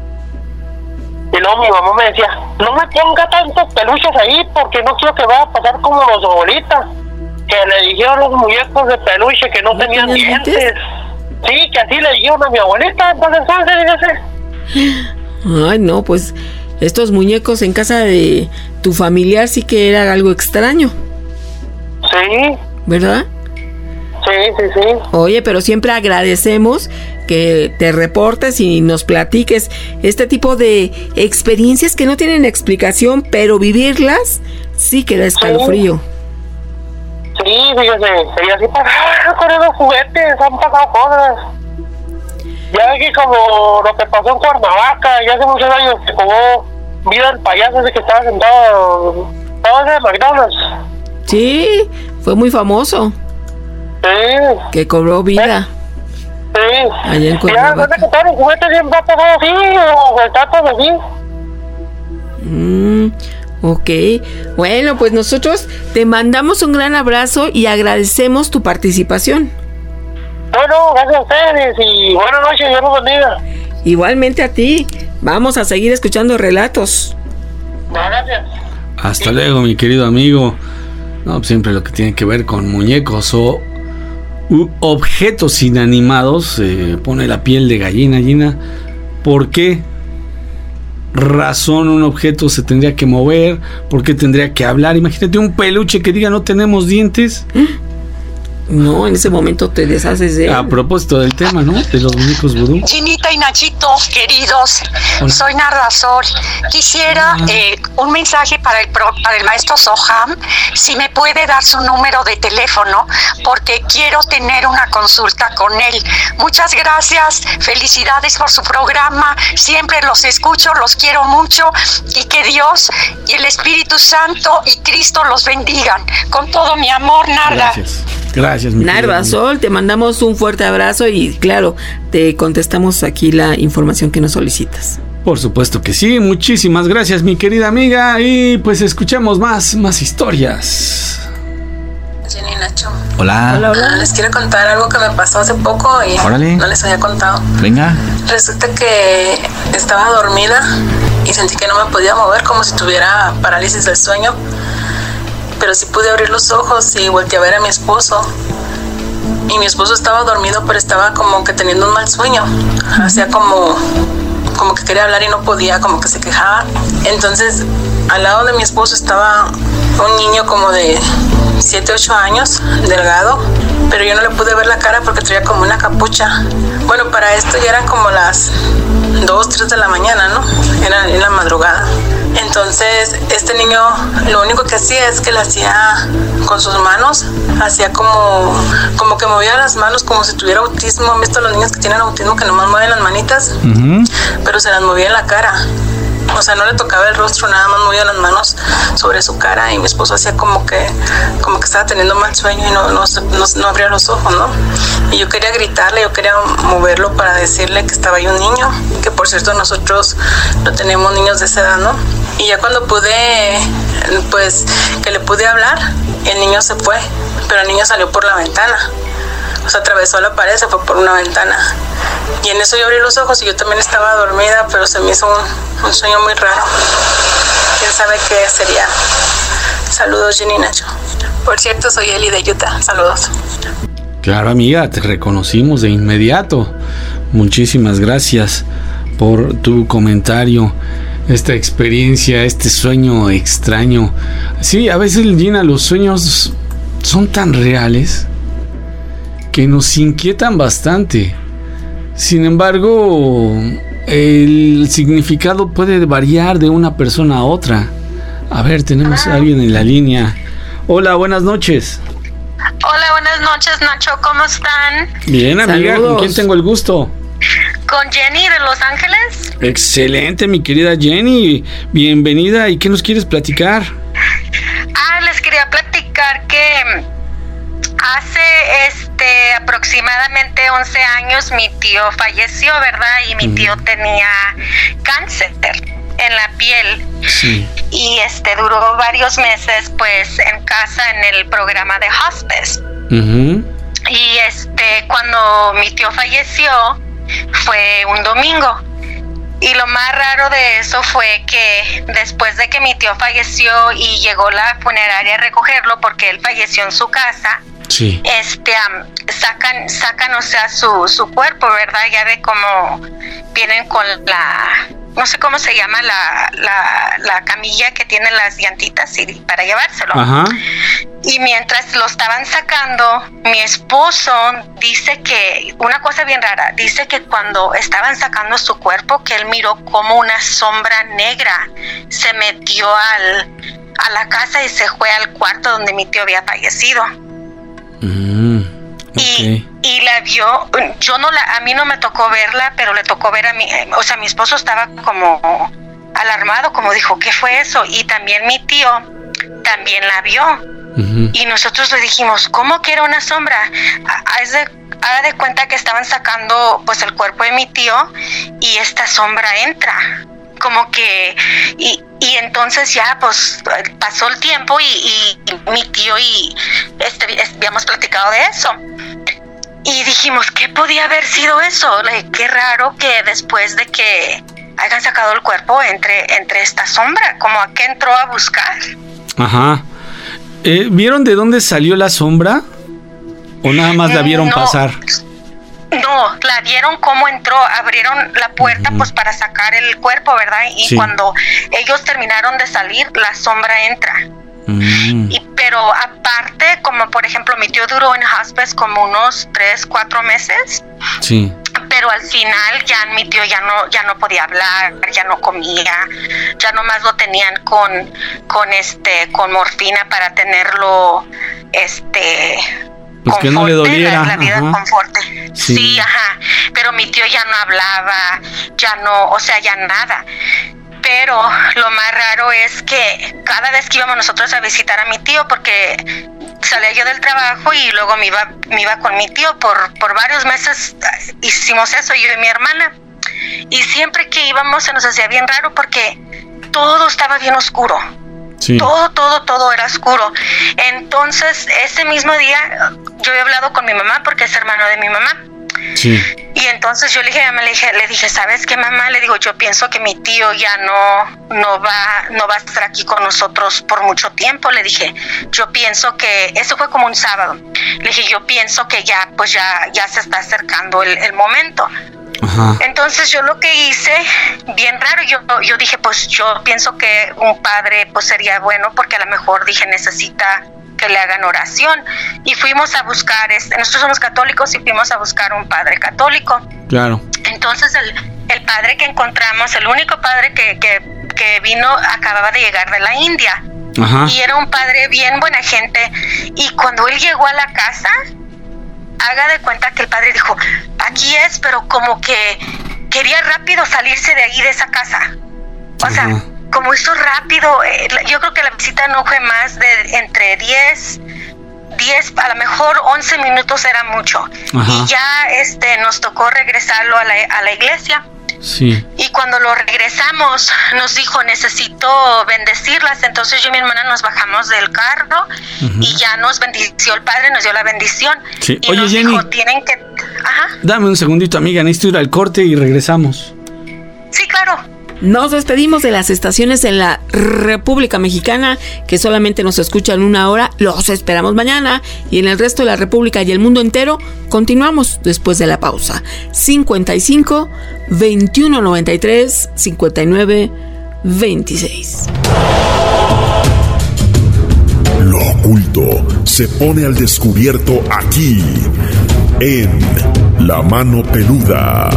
Y luego mi mamá me decía, no me ponga tantos peluches ahí porque no quiero que vaya a pasar como los abuelitas, que le dijeron los muñecos de peluche que no, ¿No tenían dientes? dientes. Sí, que así le dijeron a mi abuelita, entonces, fíjese. Ay, no, pues estos muñecos en casa de tu familiar sí que era algo extraño. Sí. ¿Verdad? Sí, sí, sí. Oye, pero siempre agradecemos que te reportes y nos platiques este tipo de experiencias que no tienen explicación, pero vivirlas sí que da escalofrío. Sí, fíjese, y así pasa con esos juguetes, han pasado cosas. Ya ve que como lo que pasó en Cuernavaca, ya hace muchos años, que como vida el payaso ese que estaba sentado, estaba en el McDonald's. Sí, fue muy famoso. Sí. Que cobró vida. Sí. Allá en Cuernavaca. Ya, que todos los juguetes siempre han pasado así, o etapas así. Mm, ok. Bueno, pues nosotros te mandamos un gran abrazo y agradecemos tu participación. Bueno, gracias a ustedes y buenas noches, Dios los bendiga. Igualmente a ti. Vamos a seguir escuchando relatos. Gracias. Hasta luego, mi querido amigo. No, siempre lo que tiene que ver con muñecos o u objetos inanimados eh, pone la piel de gallina, Gina. ¿Por qué razón un objeto se tendría que mover? ¿Por qué tendría que hablar? Imagínate un peluche que diga no tenemos dientes. No, en ese momento te deshaces de él. A propósito del tema, ¿no? De los muñecos vudú. Ginita y Nachito, queridos, Hola. Soy Narda Sol. Quisiera eh, un mensaje para el, pro, para el maestro Soham, si me puede dar su número de teléfono, porque quiero tener una consulta con él. Muchas gracias, felicidades por su programa, siempre los escucho, los quiero mucho, y que Dios y el Espíritu Santo y Cristo los bendigan. Con todo mi amor, Narda. Gracias. Gracias, mi Narda Sol, te mandamos un fuerte abrazo y claro, te contestamos aquí la información que nos solicitas. Por supuesto que sí, muchísimas gracias, mi querida amiga, y pues escuchamos más, más historias. Jenny, Nacho. Hola. Hola, hola. Les quiero contar algo que me pasó hace poco y Órale. no les había contado. Venga. Resulta que estaba dormida y sentí que no me podía mover, como si tuviera parálisis del sueño. Pero sí pude abrir los ojos y volteé a ver a mi esposo. Y mi esposo estaba dormido, pero estaba como que teniendo un mal sueño. Hacía como, como que quería hablar y no podía, como que se quejaba. Entonces, al lado de mi esposo estaba un niño como de siete, ocho años, delgado. Pero yo no le pude ver la cara porque traía como una capucha. Bueno, para esto ya eran como las dos, tres de la mañana, ¿no? Era en la madrugada. Entonces, este niño lo único que hacía es que le hacía con sus manos, hacía como, como que movía las manos como si tuviera autismo. ¿Han visto los niños que tienen autismo que nomás mueven las manitas? Uh-huh. Pero se las movía en la cara. O sea, no le tocaba el rostro, nada más movía las manos sobre su cara y mi esposo hacía como que como que estaba teniendo mal sueño y no, no, no, no abría los ojos, ¿no? Y yo quería gritarle, yo quería moverlo para decirle que estaba ahí un niño, que por cierto nosotros no tenemos niños de esa edad, ¿no? Y ya cuando pude, pues, que le pude hablar, el niño se fue, pero el niño salió por la ventana. O sea, atravesó la pared, se fue por una ventana. Y en eso yo abrí los ojos y yo también estaba dormida, pero se me hizo un, un sueño muy raro. ¿Quién sabe qué sería? Saludos, Jenny y Nacho. Por cierto, soy Eli de Utah. Saludos. Claro, amiga, te reconocimos de inmediato. Muchísimas gracias por tu comentario, esta experiencia, este sueño extraño. Sí, a veces, Gina, los sueños son tan reales que nos inquietan bastante. Sin embargo, el significado puede variar de una persona a otra. A ver, tenemos a alguien en la línea. Hola, buenas noches. Hola, buenas noches, Nacho. ¿Cómo están? Bien, amiga. Saludos. ¿Con quién tengo el gusto? Con Jenny de Los Ángeles. Excelente, mi querida Jenny. Bienvenida. ¿Y qué nos quieres platicar? Ah, les quería platicar que hace este aproximadamente once años mi tío falleció, ¿verdad? Y mi tío tenía cáncer en la piel. Sí. Y este duró varios meses pues en casa en el programa de hospice. Uh-huh. Y este cuando mi tío falleció fue un domingo. Y lo más raro de eso fue que después de que mi tío falleció y llegó la funeraria a recogerlo porque él falleció en su casa, sí. este um, sacan, sacan, o sea, su, su cuerpo, ¿verdad? Ya ve cómo vienen con la, no sé cómo se llama, la, la, la camilla que tiene las llantitas y para llevárselo. Ajá. Y mientras lo estaban sacando, mi esposo dice que, una cosa bien rara, dice que cuando estaban sacando su cuerpo, que él miró como una sombra negra se metió al, a la casa y se fue al cuarto donde mi tío había fallecido. Mm, okay. Y, y la vio, yo no la, a mí no me tocó verla, pero le tocó ver a mi, o sea, mi esposo estaba como alarmado, como dijo, ¿qué fue eso? Y también mi tío también la vio. Uh-huh. Y nosotros le dijimos, ¿cómo que era una sombra? Haz de, haz de cuenta que estaban sacando pues el cuerpo de mi tío y esta sombra entra. Como que, y, y entonces ya pues pasó el tiempo y, y, y mi tío y este, habíamos platicado de eso. Y dijimos, ¿qué podía haber sido eso? Like, qué raro que después de que hayan sacado el cuerpo entre, entre esta sombra, como a qué entró a buscar. Ajá. Eh, ¿Vieron de dónde salió la sombra? ¿O nada más la vieron no, pasar? No, la vieron cómo entró, abrieron la puerta uh-huh. pues para sacar el cuerpo, ¿verdad? Y sí. Cuando ellos terminaron de salir, la sombra entra. Uh-huh. Y, pero aparte, como por ejemplo mi tío duró en hospice como unos tres, cuatro meses. Sí. Pero al final ya mi tío ya no ya no podía hablar, ya no comía, ya nomás lo tenían con con este con morfina para tenerlo este pues que no le doliera, la, la vida ajá. conforte. Sí. sí, ajá. Pero mi tío ya no hablaba, ya no, o sea, ya nada. Pero lo más raro es que cada vez que íbamos nosotros a visitar a mi tío, porque salía yo del trabajo y luego me iba, me iba con mi tío, por, por varios meses hicimos eso, yo y mi hermana. Y siempre que íbamos se nos hacía bien raro porque todo estaba bien oscuro. Sí. Todo, todo, todo era oscuro. Entonces, ese mismo día yo he hablado con mi mamá porque es hermano de mi mamá. Sí. Y entonces yo le dije, le dije, le dije, ¿sabes qué, mamá? Le digo, yo pienso que mi tío ya no, no va, no va a estar aquí con nosotros por mucho tiempo. Le dije, yo pienso que, eso fue como un sábado. Le dije, yo pienso que ya, pues ya, ya se está acercando el, el momento. Ajá. Entonces yo lo que hice, bien raro, yo, yo dije, pues yo pienso que un padre pues sería bueno, porque a lo mejor dije, necesita que le hagan oración. Y fuimos a buscar, este, nosotros somos católicos y fuimos a buscar un padre católico. Claro. Entonces el, el padre que encontramos, el único padre que, que, que vino, acababa de llegar de la India. Ajá. Y era un padre bien buena gente. Y cuando él llegó a la casa, haga de cuenta que el padre dijo, aquí es, pero como que quería rápido salirse de ahí, de esa casa. O sea, como hizo rápido, eh, yo creo que la visita no fue más de entre diez, diez, a lo mejor once minutos era mucho. Ajá. Y ya este nos tocó regresarlo a la, a la iglesia. Sí. Y cuando lo regresamos, nos dijo, necesito bendecirlas. Entonces yo y mi hermana nos bajamos del carro, uh-huh, y ya nos bendició el Padre, nos dio la bendición. Sí. Y Oye, nos Jenny, dijo, tienen que... Ajá. Dame un segundito, amiga, necesito ir al corte y regresamos. Sí, claro. Nos despedimos de las estaciones en la República Mexicana, que solamente nos escuchan una hora. Los esperamos mañana. Y en el resto de la República y el mundo entero, continuamos después de la pausa. cincuenta y cinco, veintiuno noventa y tres, cincuenta y nueve, veintiséis. Lo oculto se pone al descubierto aquí, en La Mano Peluda.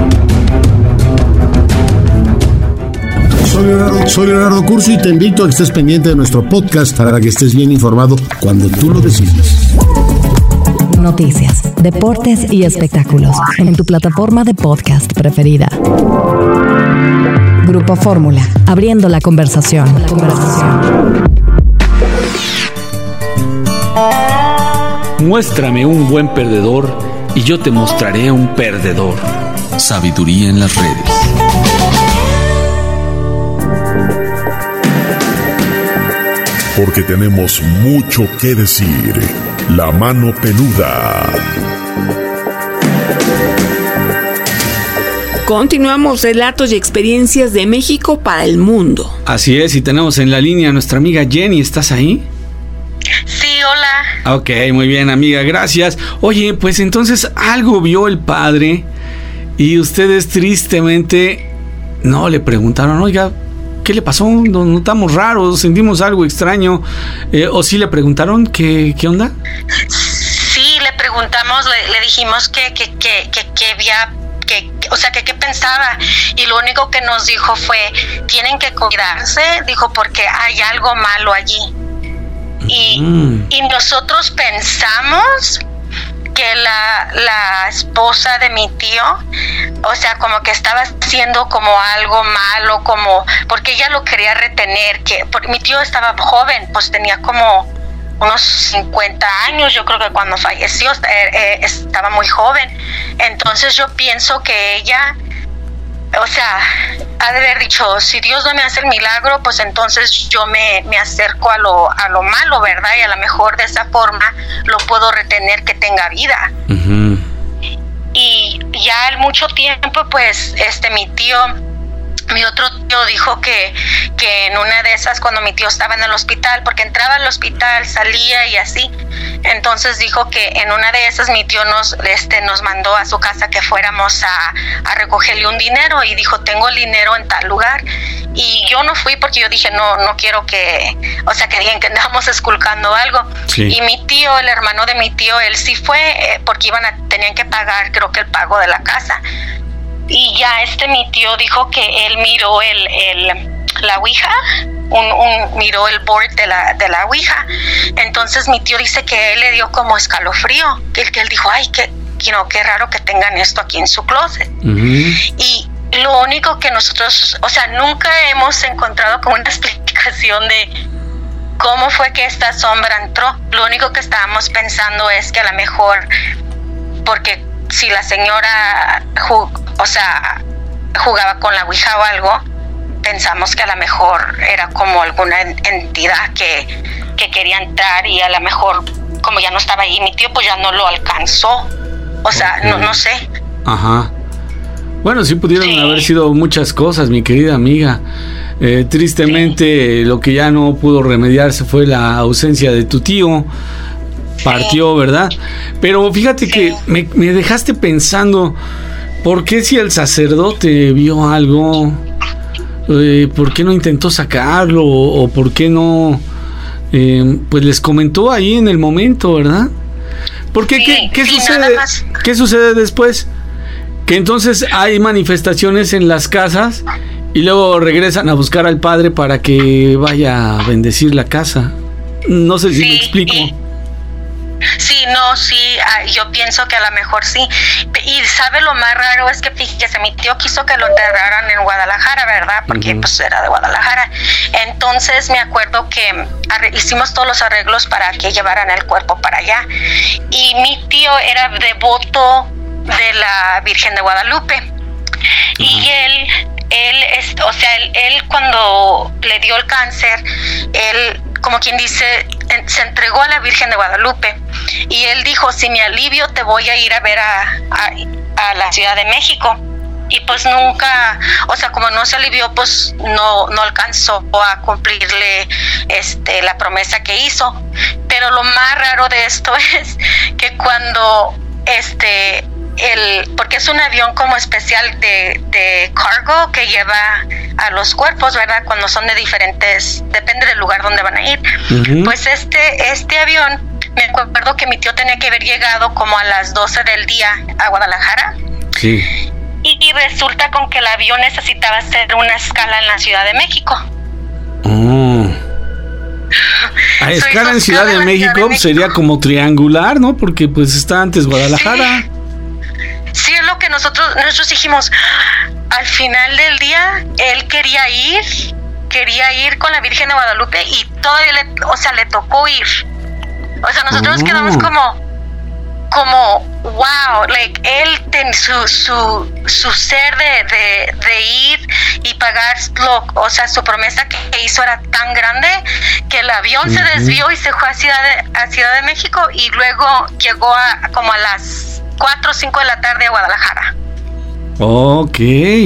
Soy Leonardo, soy Leonardo Curso y te invito a que estés pendiente de nuestro podcast para que estés bien informado cuando tú lo decidas. Noticias, deportes y espectáculos en tu plataforma de podcast preferida. Grupo Fórmula, abriendo la conversación. La conversación. Muéstrame un buen perdedor y yo te mostraré un perdedor. Sabiduría en las redes. Porque tenemos mucho que decir. La Mano Peluda. Continuamos, relatos y experiencias de México para el mundo. Así es, y tenemos en la línea a nuestra amiga Jenny. ¿Estás ahí? Sí, hola. Ok, muy bien, amiga, gracias. Oye, pues entonces algo vio el padre y ustedes tristemente no le preguntaron, oiga, ¿qué le pasó? Nos notamos raros, sentimos algo extraño. Eh, ¿O sí le preguntaron qué, qué onda? Sí, le preguntamos, le, le dijimos que, que, que, que, que había... Que, o sea, que qué pensaba, y lo único que nos dijo fue, tienen que cuidarse, dijo, porque hay algo malo allí. Y, mm. y nosotros pensamos que la, la esposa de mi tío, o sea, como que estaba haciendo como algo malo, como, porque ella lo quería retener, que porque mi tío estaba joven, pues tenía como unos cincuenta años, yo creo que cuando falleció eh, eh, estaba muy joven. Entonces yo pienso que ella, o sea, ha de haber dicho, si Dios no me hace el milagro, pues entonces yo me, me acerco a lo, a lo malo, ¿verdad? Y a lo mejor de esa forma lo puedo retener que tenga vida. Uh-huh. Y ya al mucho tiempo, pues, este, mi tío... Mi otro tío dijo que, que en una de esas, cuando mi tío estaba en el hospital, porque entraba al hospital, salía y así, entonces dijo que en una de esas mi tío nos, este, nos mandó a su casa que fuéramos a, a recogerle un dinero, y dijo, tengo el dinero en tal lugar. Y yo no fui porque yo dije, no, no quiero que, o sea, que digan que andamos esculcando algo. Sí. Y mi tío, el hermano de mi tío, él sí fue, eh, porque iban a, tenían que pagar, creo que el pago de la casa. Y ya este mi tío dijo que él miró el, el la ouija, un, un miró el board de la de la ouija. Entonces mi tío dice que él le dio como escalofrío, que, que él dijo, ay, qué, you know, qué raro que tengan esto aquí en su closet. Uh-huh. Y lo único que nosotros, o sea, nunca hemos encontrado como una explicación de cómo fue que esta sombra entró. Lo único que estábamos pensando es que a lo mejor, porque si la señora, o sea, jugaba con la ouija o algo, pensamos que a lo mejor era como alguna entidad que, que quería entrar, y a lo mejor, como ya no estaba ahí mi tío, pues ya no lo alcanzó. O sea, okay. no, no sé. Ajá. Bueno, sí pudieron sí. haber sido muchas cosas, mi querida amiga. Eh, tristemente, sí. lo que ya no pudo remediarse fue la ausencia de tu tío. Partió, ¿verdad? Pero fíjate sí. que me, me dejaste pensando, ¿por qué si el sacerdote vio algo, eh, por qué no intentó sacarlo, o por qué no, eh, pues les comentó ahí en el momento, ¿verdad? Porque sí, ¿qué, qué sí, sucede? ¿Qué sucede después? Que entonces hay manifestaciones en las casas y luego regresan a buscar al padre para que vaya a bendecir la casa. No sé si sí, me explico. Y... Sí, no, sí, yo pienso que a lo mejor sí. y sabe lo más raro es que fíjese, mi tío quiso que lo enterraran en Guadalajara, ¿verdad? Porque uh-huh. pues era de Guadalajara. Entonces me acuerdo que arre- hicimos todos los arreglos para que llevaran el cuerpo para allá. Y mi tío era devoto de la Virgen de Guadalupe. Uh-huh. Y él, él es, o sea, él, él cuando le dio el cáncer, él, como quien dice, se entregó a la Virgen de Guadalupe y él dijo, si me alivio te voy a ir a ver a, a, a la Ciudad de México. Y pues nunca, o sea, como no se alivió, pues no, no alcanzó a cumplirle este, la promesa que hizo. Pero lo más raro de esto es que cuando este el, porque es un avión como especial de, de cargo que lleva a los cuerpos, ¿verdad? Cuando son de diferentes, depende del lugar donde van a ir. Uh-huh. Pues este, este avión, me acuerdo que mi tío tenía que haber llegado como a las doce del día a Guadalajara. Sí. Y, y resulta con que el avión necesitaba hacer una escala en la Ciudad de México. Oh. A escala en Ciudad de, México, Ciudad de México sería como triangular, ¿no? Porque pues está antes Guadalajara. Sí. Sí, es lo que nosotros nosotros dijimos. Al final del día, él quería ir, quería ir con la Virgen de Guadalupe y todavía le, o sea, le tocó ir. O sea, nosotros oh. nos quedamos como, como, wow, like, él ten, su, su, su ser de, de, de ir y pagar, lo, o sea, su promesa que hizo era tan grande que el avión uh-huh. se desvió y se fue a Ciudad de, a Ciudad de México y luego llegó a como a las cuatro o cinco de la tarde a Guadalajara. Ok.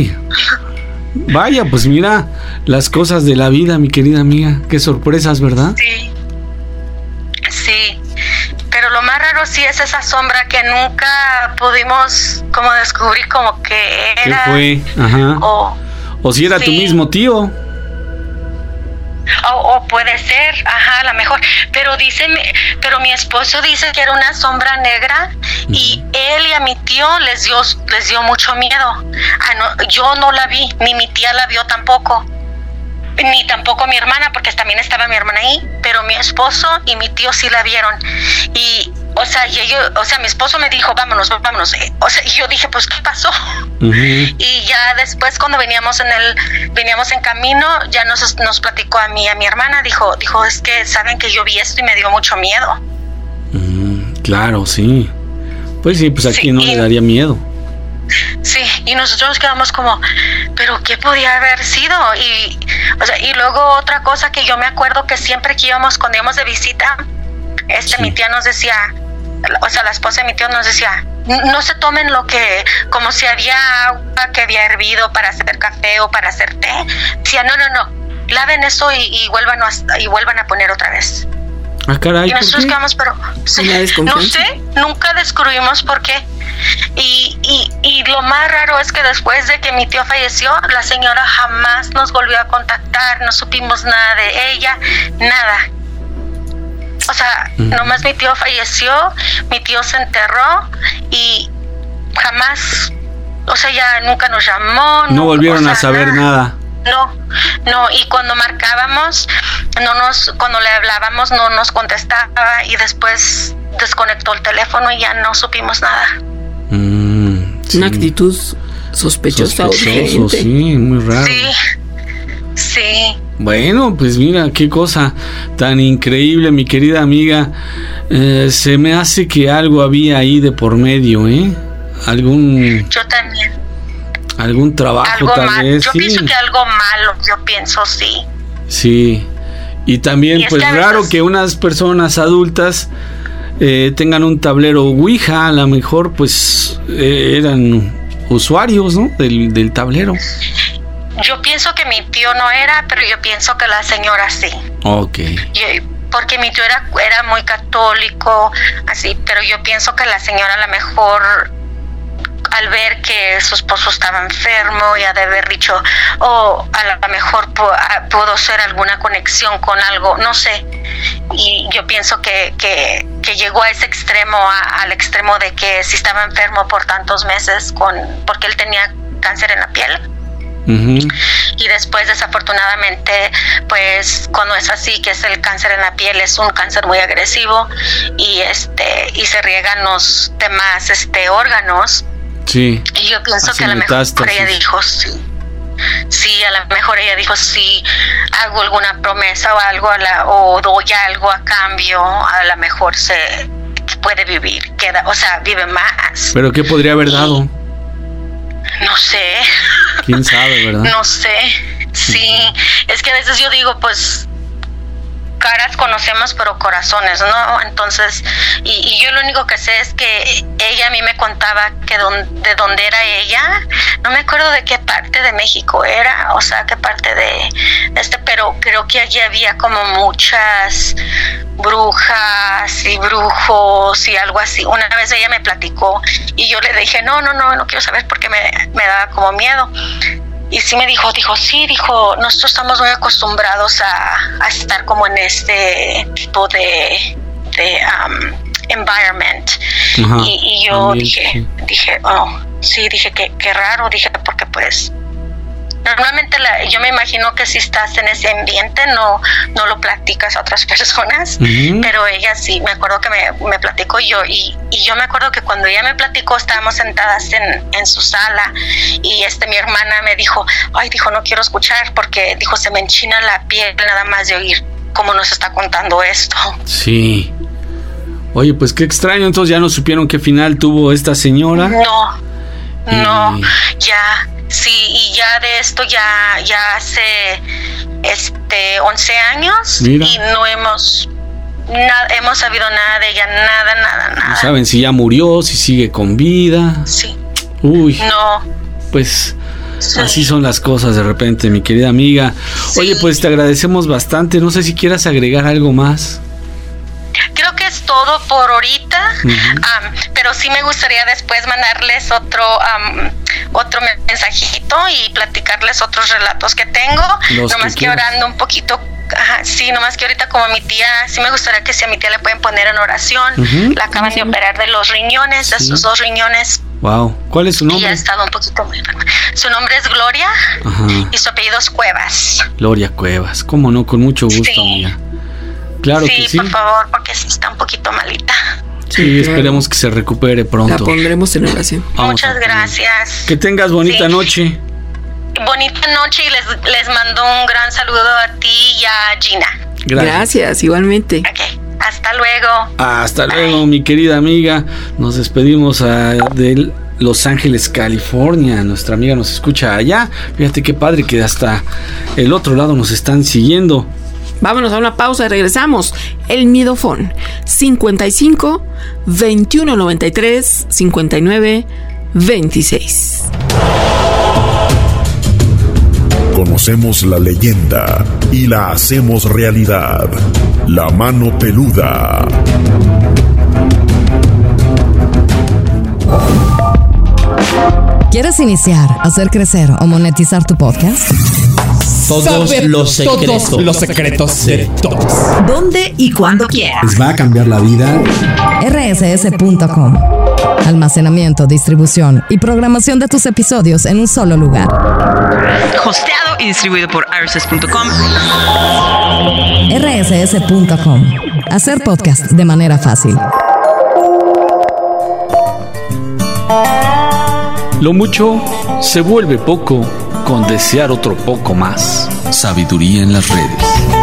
Vaya, pues mira, las cosas de la vida, mi querida amiga. Qué sorpresas, ¿verdad? Sí. Sí. Pero lo más raro sí es esa sombra que nunca pudimos como descubrir como que era. ¿Qué fue? Ajá. O, o si era sí. tu mismo tío. O, o puede ser, ajá, a lo mejor, pero dice, pero mi esposo dice que era una sombra negra y él y a mi tío les dio, les dio mucho miedo. Ah, no, yo no la vi, ni mi tía la vio tampoco, ni tampoco mi hermana, porque también estaba mi hermana ahí, pero mi esposo y mi tío sí la vieron. Y, o sea, y ellos, o sea, mi esposo me dijo, vámonos, vámonos. O sea, y yo dije, pues, ¿qué pasó? Uh-huh. Y ya después, cuando veníamos en el, veníamos en camino, ya nos, nos platicó a mí y a mi hermana, dijo, dijo, es que saben que yo vi esto y me dio mucho miedo. Uh, claro, sí. Pues sí, pues aquí sí, no y, le daría miedo. Sí, y nosotros nos quedamos como, pero ¿qué podía haber sido? Y, o sea, y luego otra cosa que yo me acuerdo que siempre que íbamos, cuando íbamos de visita, este, sí. mi tía nos decía, o sea, la esposa de mi tío nos decía, no se tomen lo que, como si había agua que había hervido para hacer café o para hacer té. Decía, no, no, no, laven eso y, y, vuelvan, a, y vuelvan a poner otra vez. Ah, caray, y nosotros quedamos, pero sí, no sé, nunca descubrimos por qué. Y, y, y lo más raro es que después de que mi tío falleció, la señora jamás nos volvió a contactar, no supimos nada de ella, nada. O sea, mm. nomás mi tío falleció, mi tío se enterró y jamás, o sea, ya nunca nos llamó. No, no volvieron o sea, a saber nada. nada. No, no, y cuando marcábamos, no nos, cuando le hablábamos no nos contestaba y después desconectó el teléfono y ya no supimos nada. Mm, sí. Una actitud sospechosa. Sospechoso, sí, muy raro. Sí, sí. Bueno, pues mira, qué cosa tan increíble, mi querida amiga. Eh, se me hace que algo había ahí de por medio, ¿eh? Algún... Yo también. Algún trabajo algo tal mal. vez, Yo sí. pienso que algo malo, yo pienso, sí. Sí. Y también, y pues que raro veces... que unas personas adultas eh, tengan un tablero Ouija, a lo mejor pues eh, eran usuarios, ¿no? Del, del tablero. Yo pienso que mi tío no era, pero yo pienso que la señora sí. Ok. Yo, porque mi tío era, era muy católico, así, pero yo pienso que la señora a lo mejor, al ver que su esposo estaba enfermo y ha de haber dicho, o a lo mejor pudo ser alguna conexión con algo, no sé. Y yo pienso que, que, que llegó a ese extremo, a, al extremo de que si estaba enfermo por tantos meses, con porque él tenía cáncer en la piel. Uh-huh. Y después, desafortunadamente, pues cuando es así, que es el cáncer en la piel, es un cáncer muy agresivo y este y se riegan los demás este órganos. Sí. Y yo pienso Así que a lo mejor metástasis. ella dijo sí. Sí, a lo mejor ella dijo sí, hago alguna promesa o algo a la, o doy algo a cambio, a lo mejor se puede vivir, queda, o sea, vive más. ¿Pero qué podría haber dado? No sé. ¿Quién sabe, verdad? No sé. Sí, es que a veces yo digo, pues caras conocemos pero corazones, ¿no? Entonces, y, y yo lo único que sé es que ella a mí me contaba que don, de dónde era ella, no me acuerdo de qué parte de México era, o sea, qué parte de este, pero creo que allí había como muchas brujas y brujos y algo así. Una vez ella me platicó y yo le dije, no, no, no, no quiero saber porque me, me daba como miedo. Y sí me dijo, dijo, sí, dijo, nosotros estamos muy acostumbrados a, a estar como en este tipo de, de um, environment. Ajá, y, y yo ambiente, dije, sí. dije, oh, sí, dije, qué, qué raro, dije, porque pues normalmente la, yo me imagino que si estás en ese ambiente no, no lo platicas a otras personas, Ujú. pero ella sí, me acuerdo que me, me platicó yo y, y yo me acuerdo que cuando ella me platicó estábamos sentadas en, en su sala y este mi hermana me dijo, ay, dijo, no quiero escuchar porque dijo, se me enchina la piel nada más de oír cómo nos está contando esto. Sí. Oye, pues qué extraño, entonces ya no supieron qué final tuvo esta señora. No, no, Y- ya, sí, y ya de esto ya, ya hace este once años. Mira. Y no hemos, nada, hemos sabido nada de ella, nada, nada, No nada. saben si ya murió, si sigue con vida. Sí. Uy, No, pues así son las cosas de repente, mi querida amiga. Oye, pues te agradecemos bastante. No sé si quieras agregar algo más. creo que es todo por ahorita. Ujú. Am, pero sí me gustaría después mandarles otro am, otro mensajito y platicarles otros relatos que tengo. Los Nomás que que quieras. orando un poquito. Ajá, sí, nomás que ahorita como a mi tía, sí me gustaría que si a mi tía le pueden poner en oración. Ujú. La acaban de operar de los riñones, de Sí. sus dos riñones. Wow. ¿Cuál es su Y ha nombre? estado un poquito muy enferma. Su nombre es Gloria Ajá. y su apellido es Cuevas. Gloria Cuevas. ¿Cómo no? Con mucho gusto, Sí. amiga. Claro sí, que sí. por favor, porque sí está un poquito malita. Sí, esperemos que se recupere pronto. La pondremos en oración. Vamos Muchas a- gracias. Que tengas bonita Sí. noche. Bonita noche y les, les mando un gran saludo a ti y a Gina. Gracias. Gracias, igualmente. Hasta luego. Hasta luego, mi querida amiga. Nos despedimos a, de Los Ángeles, California. Nuestra amiga nos escucha allá. Fíjate qué padre que hasta el otro lado nos están siguiendo. Vámonos a una pausa y regresamos. El Midofón cincuenta y cinco, veintiuno noventa y tres, cincuenta y nueve, veintiséis. Conocemos la leyenda y la hacemos realidad. La mano peluda. ¿Quieres iniciar, hacer crecer o monetizar tu podcast? Todos Saber los secretos. todos los secretos de todos. ¿Dónde y cuándo quieras? ¿Les va a cambiar la vida? R S S punto com. Almacenamiento, distribución y programación de tus episodios en un solo lugar. Hosteado y distribuido por R S S punto com. R S S punto com. Hacer podcast de manera fácil. Lo mucho se vuelve poco con desear otro poco más. Sabiduría en las redes.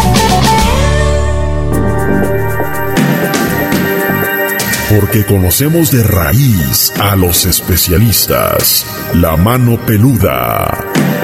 Porque conocemos de raíz a los especialistas. La mano peluda.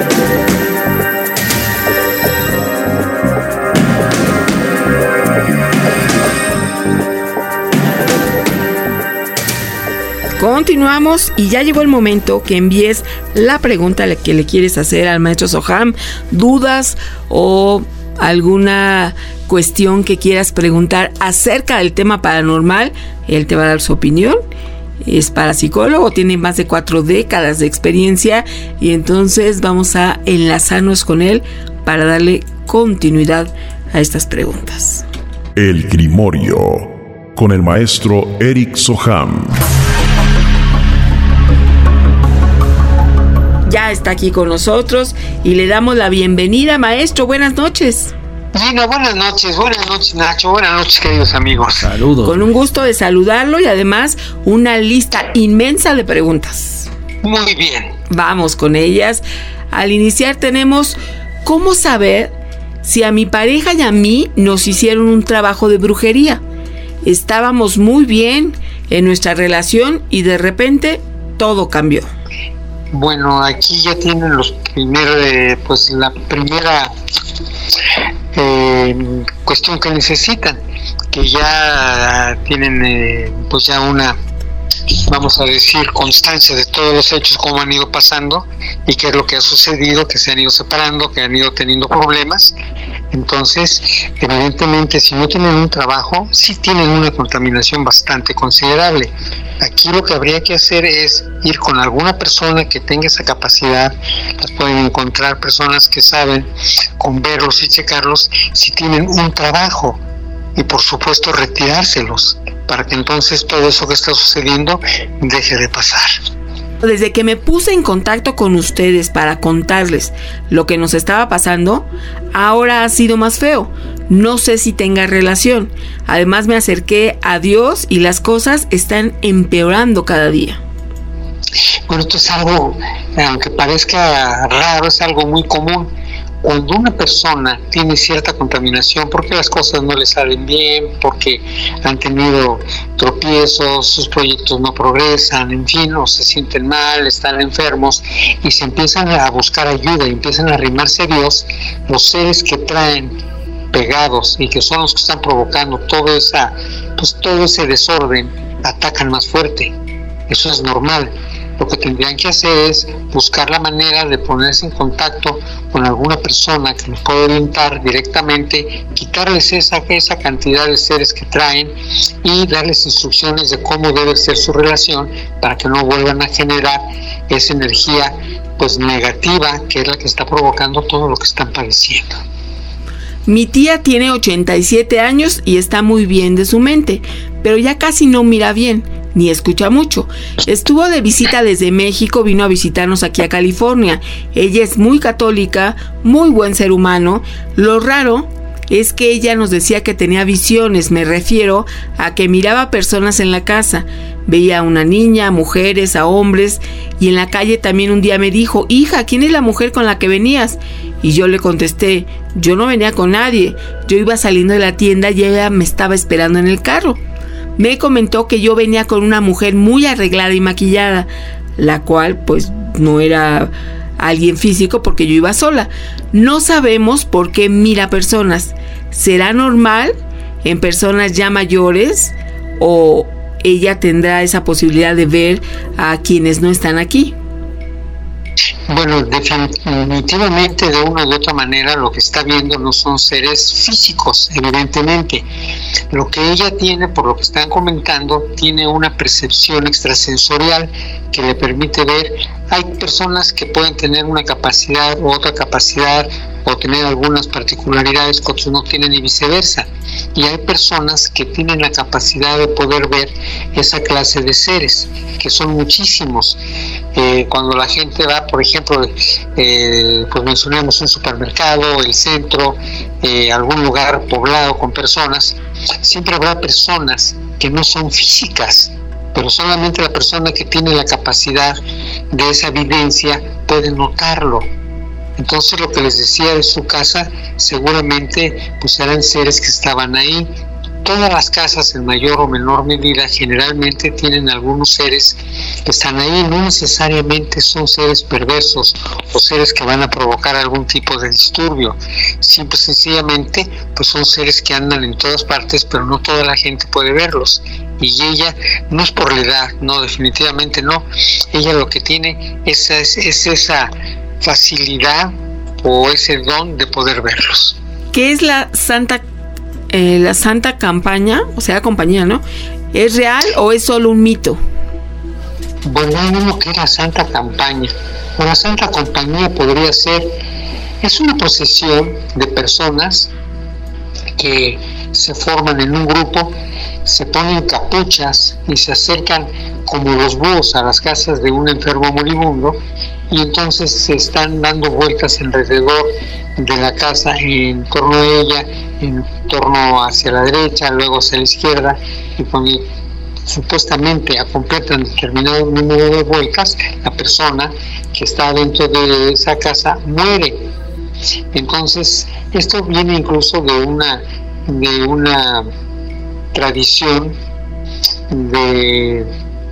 Continuamos y ya llegó el momento que envíes la pregunta que le quieres hacer al maestro Soham, dudas o alguna cuestión que quieras preguntar acerca del tema paranormal. Él te va a dar su opinión. Es parapsicólogo, tiene más de cuatro décadas de experiencia y entonces vamos a enlazarnos con él para darle continuidad a estas preguntas. El Grimorio. Con el maestro Eric Soham. Ya está aquí con nosotros y le damos la bienvenida, maestro. Buenas noches. Gina, buenas noches, buenas noches, Nacho, buenas noches, queridos amigos. Saludos. Con un gusto de saludarlo y además una lista inmensa de preguntas. Muy bien. Vamos con ellas. Al iniciar tenemos cómo saber si a mi pareja y a mí nos hicieron un trabajo de brujería. Estábamos muy bien en nuestra relación y de repente todo cambió. Bueno, aquí ya tienen los primeros, eh, pues la primera eh, cuestión que necesitan, que ya tienen eh, pues ya una, vamos a decir, constancia de todos los hechos, cómo han ido pasando y qué es lo que ha sucedido, que se han ido separando, que han ido teniendo problemas. Entonces, evidentemente, si no tienen un trabajo, sí tienen una contaminación bastante considerable. Aquí lo que habría que hacer es ir con alguna persona que tenga esa capacidad. Las pueden encontrar personas que saben, con verlos y checarlos, si tienen un trabajo. Y por supuesto retirárselos, para que entonces todo eso que está sucediendo deje de pasar. Desde que me puse en contacto con ustedes para contarles lo que nos estaba pasando, ahora ha sido más feo. No sé si tenga relación. Además me acerqué a Dios y las cosas están empeorando cada día. Bueno, esto es algo, aunque parezca raro, es algo muy común. Cuando una persona tiene cierta contaminación, porque las cosas no le salen bien, porque han tenido tropiezos, sus proyectos no progresan, en fin, o se sienten mal, están enfermos, y se empiezan a buscar ayuda, y empiezan a arrimarse a Dios, los seres que traen pegados y que son los que están provocando todo esa, pues todo ese desorden, atacan más fuerte. Eso es normal. Lo que tendrían que hacer es buscar la manera de ponerse en contacto con alguna persona que los pueda orientar directamente, quitarles esa, esa cantidad de seres que traen y darles instrucciones de cómo debe ser su relación para que no vuelvan a generar esa energía pues negativa que es la que está provocando todo lo que están padeciendo. Mi tía tiene ochenta y siete años y está muy bien de su mente, pero ya casi no mira bien, ni escucha mucho. Estuvo de visita desde México, vino a visitarnos aquí a California. Ella es muy católica, muy buen ser humano. Lo raro es que ella nos decía que tenía visiones, me refiero a que miraba personas en la casa. Veía a una niña, a mujeres, a hombres, y en la calle también un día me dijo: hija, ¿quién es la mujer con la que venías? Y yo le contesté: yo no venía con nadie, yo iba saliendo de la tienda y ella me estaba esperando en el carro. Me comentó que yo venía con una mujer muy arreglada y maquillada, la cual pues no era alguien físico porque yo iba sola. No sabemos por qué mira personas. ¿Será normal en personas ya mayores o ella tendrá esa posibilidad de ver a quienes no están aquí? Bueno, definitivamente de una u otra manera lo que está viendo no son seres físicos, evidentemente. Lo que ella tiene, por lo que están comentando, tiene una percepción extrasensorial que le permite ver. Hay personas que pueden tener una capacidad u otra capacidad o tener algunas particularidades que otros no tienen y viceversa. Y hay personas que tienen la capacidad de poder ver esa clase de seres, que son muchísimos. Eh, cuando la gente va, por ejemplo, eh, pues mencionamos un supermercado, el centro, eh, algún lugar poblado con personas, siempre habrá personas que no son físicas, pero solamente la persona que tiene la capacidad de esa evidencia puede notarlo. Entonces lo que les decía de su casa seguramente pues eran seres que estaban ahí. Todas las casas en mayor o menor medida generalmente tienen algunos seres que están ahí, no necesariamente son seres perversos o seres que van a provocar algún tipo de disturbio, simple y sencillamente pues son seres que andan en todas partes, pero no toda la gente puede verlos. Y ella no es por la edad, no, definitivamente no. Ella lo que tiene es, es, es esa facilidad o ese don de poder verlos. ¿Qué es la Santa eh, la Santa Campaña? O sea, compañía, ¿no? ¿Es real o es solo un mito? Bueno, hay uno que es la Santa Campaña. O la Santa Compañía podría ser, es una procesión de personas que se forman en un grupo, se ponen capuchas y se acercan como los búhos a las casas de un enfermo moribundo, y entonces se están dando vueltas alrededor de la casa en torno a ella, en torno hacia la derecha, luego hacia la izquierda, y con el supuestamente completan determinado número de vueltas, la persona que está dentro de esa casa muere. Entonces, esto viene incluso de una de una tradición de,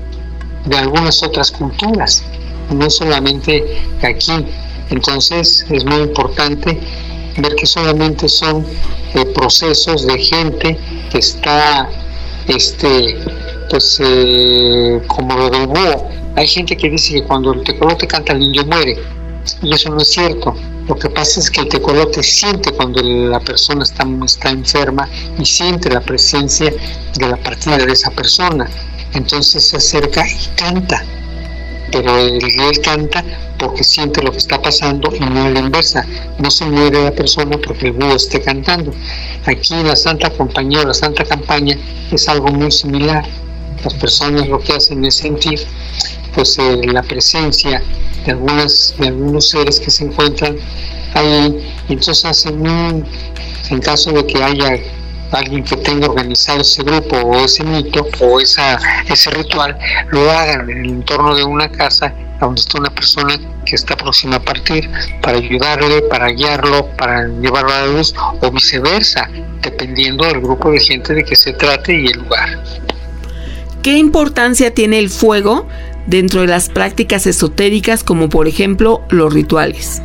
de algunas otras culturas, no solamente aquí. Entonces, es muy importante ver que solamente son eh, procesos de gente que está este pues eh, como lo del búho. Hay gente que dice que cuando el tecolote canta el niño muere, y eso no es cierto. Lo que pasa es que el tecolote siente cuando la persona está, está enferma y siente la presencia de la partida de esa persona, entonces se acerca y canta, pero él, él canta porque siente lo que está pasando y no a la inversa. No se muere la persona porque el búho esté cantando. Aquí en la Santa Compañía o la Santa Campaña es algo muy similar. Las personas lo que hacen es sentir pues eh, la presencia de algunas de algunos seres que se encuentran ahí, y entonces hacen un, en caso de que haya alguien que tenga organizado ese grupo o ese mito o esa ese ritual, lo hagan en el entorno de una casa donde está una persona que está próxima a partir, para ayudarle, para guiarlo, para llevarlo a la luz, o viceversa, dependiendo del grupo de gente de que se trate y el lugar. ¿Qué importancia tiene el fuego dentro de las prácticas esotéricas, como por ejemplo los rituales?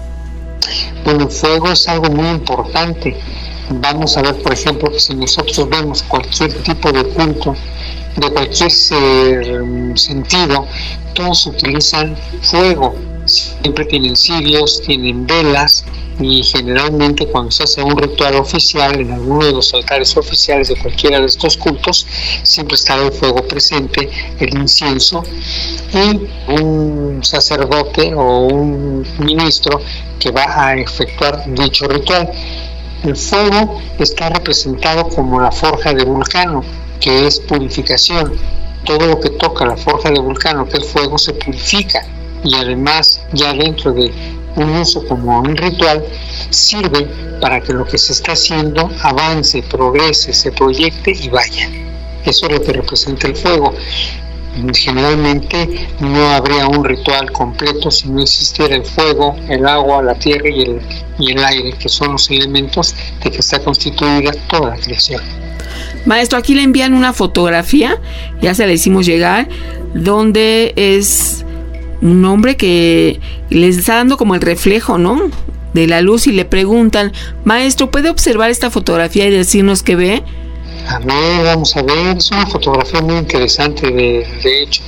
Bueno, el fuego es algo muy importante. Vamos a ver, por ejemplo, que si nosotros vemos cualquier tipo de culto, de cualquier ser, sentido, todos utilizan fuego. Siempre tienen cirios, tienen velas, y generalmente cuando se hace un ritual oficial en alguno de los altares oficiales de cualquiera de estos cultos, siempre está el fuego presente, el incienso, y un sacerdote o un ministro que va a efectuar dicho ritual. El fuego está representado como la forja de Vulcano, que es purificación. Todo lo que toca la forja de Vulcano, que es fuego, se purifica, y además ya dentro de un uso como un ritual sirve para que lo que se está haciendo avance, progrese, se proyecte y vaya. Eso es lo que representa el fuego. Generalmente no habría un ritual completo si no existiera el fuego, el agua, la tierra y el, y el aire, que son los elementos de que está constituida toda la creación. Maestro, aquí le envían una fotografía, ya se la hicimos llegar, donde es un hombre que les está dando como el reflejo, ¿no?, de la luz, y le preguntan: maestro, ¿puede observar esta fotografía y decirnos qué ve? A ver, vamos a ver, es una fotografía muy interesante, de, de hecho.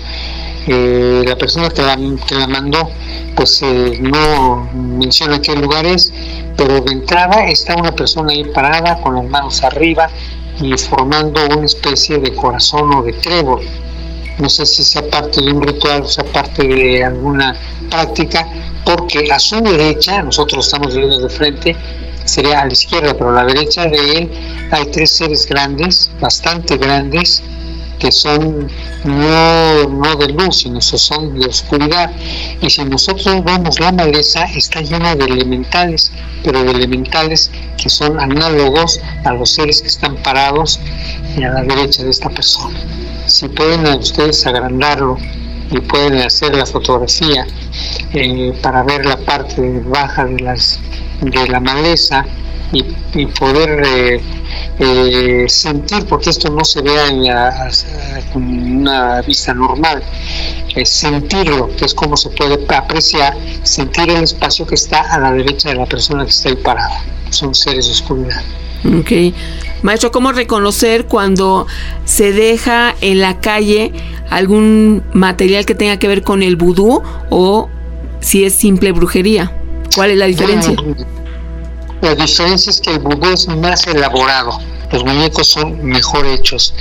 Eh, la persona que la, que la mandó, pues eh, no menciona qué lugar es, pero de entrada está una persona ahí parada con las manos arriba y formando una especie de corazón o de trébol. No sé si sea parte de un ritual o sea parte de alguna práctica, porque a su derecha, nosotros estamos viendo de frente, sería a la izquierda, pero a la derecha de él hay tres seres grandes, bastante grandes, que son no, no de luz, sino son de oscuridad. Y si nosotros vemos la maleza, está llena de elementales, pero de elementales que son análogos a los seres que están parados a la derecha de esta persona. Si pueden ustedes agrandarlo y pueden hacer la fotografía eh, para ver la parte baja de las de la maleza y, y poder eh, eh, sentir, porque esto no se ve en la, con una vista normal, es sentirlo, que es como se puede apreciar, sentir el espacio que está a la derecha de la persona que está ahí parada. Son seres de oscuridad. Ok. Maestro, ¿cómo reconocer cuando se deja en la calle algún material que tenga que ver con el vudú o si es simple brujería? ¿Cuál es la diferencia? Bueno, la diferencia es que el vudú es más elaborado. Los muñecos son mejor hechos.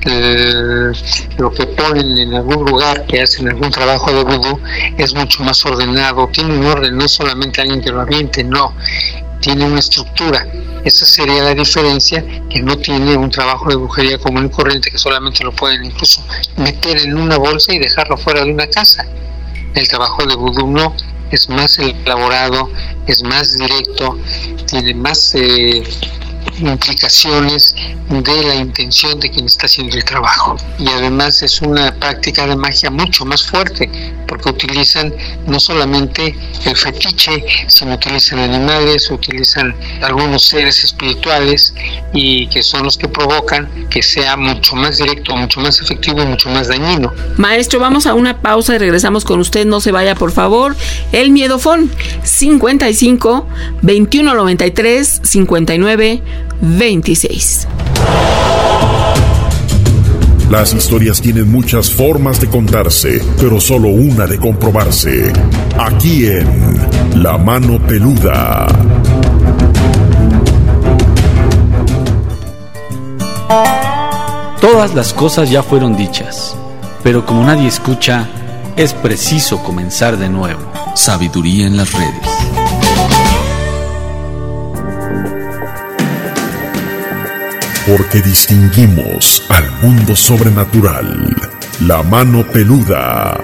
El, lo que ponen en algún lugar, que hacen algún trabajo de vudú, es mucho más ordenado. Tiene un orden, no es solamente alguien que lo aviente, no. Tiene una estructura. Esa sería la diferencia, que no tiene un trabajo de brujería común y corriente, que solamente lo pueden incluso meter en una bolsa y dejarlo fuera de una casa. El trabajo de vudú no, es más elaborado, es más directo, tiene más eh, implicaciones de la intención de quien está haciendo el trabajo. Y además es una práctica de magia mucho más fuerte, porque utilizan no solamente el fetiche, sino utilizan animales, utilizan algunos seres espirituales, y que son los que provocan que sea mucho más directo, mucho más efectivo y mucho más dañino. Maestro, vamos a una pausa y regresamos con usted, no se vaya por favor. El Miedofón cincuenta y cinco, veintiuno noventa y tres, cincuenta y nueve, veintiséis. Las historias tienen muchas formas de contarse, pero solo una de comprobarse. Aquí en La Mano Peluda. Todas las cosas ya fueron dichas, pero como nadie escucha, es preciso comenzar de nuevo. Sabiduría en las redes. Porque distinguimos al mundo sobrenatural. La Mano Peluda.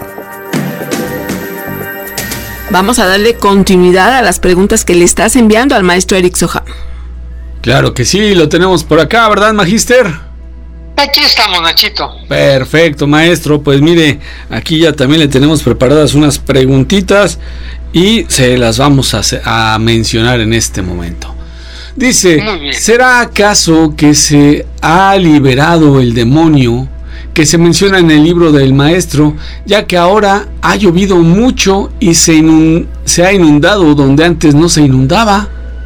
Vamos a darle continuidad a las preguntas que le estás enviando al maestro Eric Soham. Claro que sí, lo tenemos por acá, ¿verdad, Magíster? Aquí estamos, Nachito. Perfecto, maestro. Pues mire, aquí ya también le tenemos preparadas unas preguntitas y se las vamos a, a mencionar en este momento. Dice, ¿será acaso que se ha liberado el demonio que se menciona en el libro del maestro, ya que ahora ha llovido mucho y se, inund- se ha inundado donde antes no se inundaba?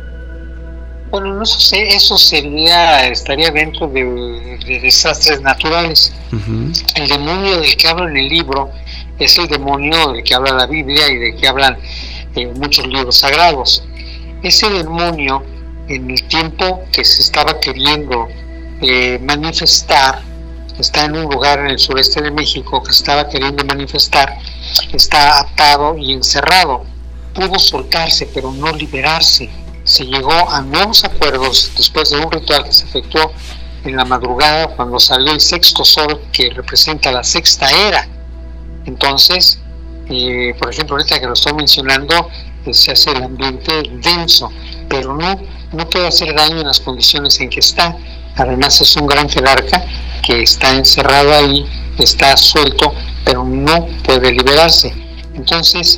Bueno, no sé, eso sería, estaría dentro de, de desastres naturales. Uh-huh. El demonio del que habla en el libro es el demonio del que habla la Biblia y del que hablan eh, muchos libros sagrados. Ese demonio, en el tiempo que se estaba queriendo eh, manifestar, está en un lugar en el sureste de México que se estaba queriendo manifestar, está atado y encerrado. Pudo soltarse, pero no liberarse. Se llegó a nuevos acuerdos después de un ritual que se efectuó en la madrugada cuando salió el sexto sol, que representa la sexta era. Entonces, eh, por ejemplo, ahorita que lo estoy mencionando, eh, se hace el ambiente denso, pero no, no puede hacer daño en las condiciones en que está. Además es un gran jerarca que está encerrado ahí, está suelto, pero no puede liberarse. Entonces,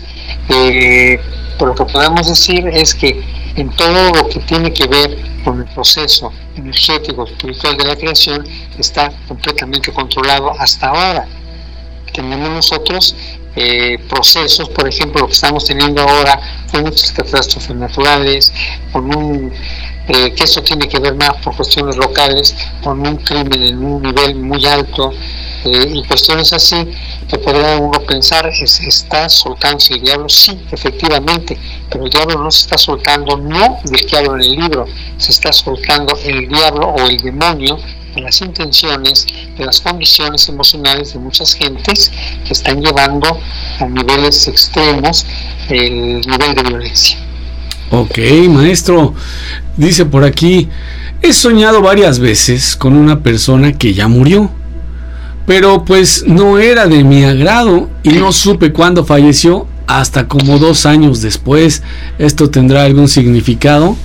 eh, por lo que podemos decir es que en todo lo que tiene que ver con el proceso energético espiritual de la creación está completamente controlado hasta ahora. Tenemos nosotros eh, procesos, por ejemplo, lo que estamos teniendo ahora con muchas catástrofes naturales, con un eh, que eso tiene que ver más por cuestiones locales, con un crimen en un nivel muy alto, eh, y cuestiones así que podría uno pensar, es, está soltándose el diablo, sí, efectivamente, pero el diablo no se está soltando, no del que hablo en el libro, se está soltando el diablo o el demonio de las intenciones, de las condiciones emocionales de muchas gentes que están llevando a niveles extremos el nivel de violencia. Ok, maestro, dice por aquí, he soñado varias veces con una persona que ya murió, pero pues no era de mi agrado y no supe cuándo falleció hasta como dos años después. ¿Esto tendrá algún significado?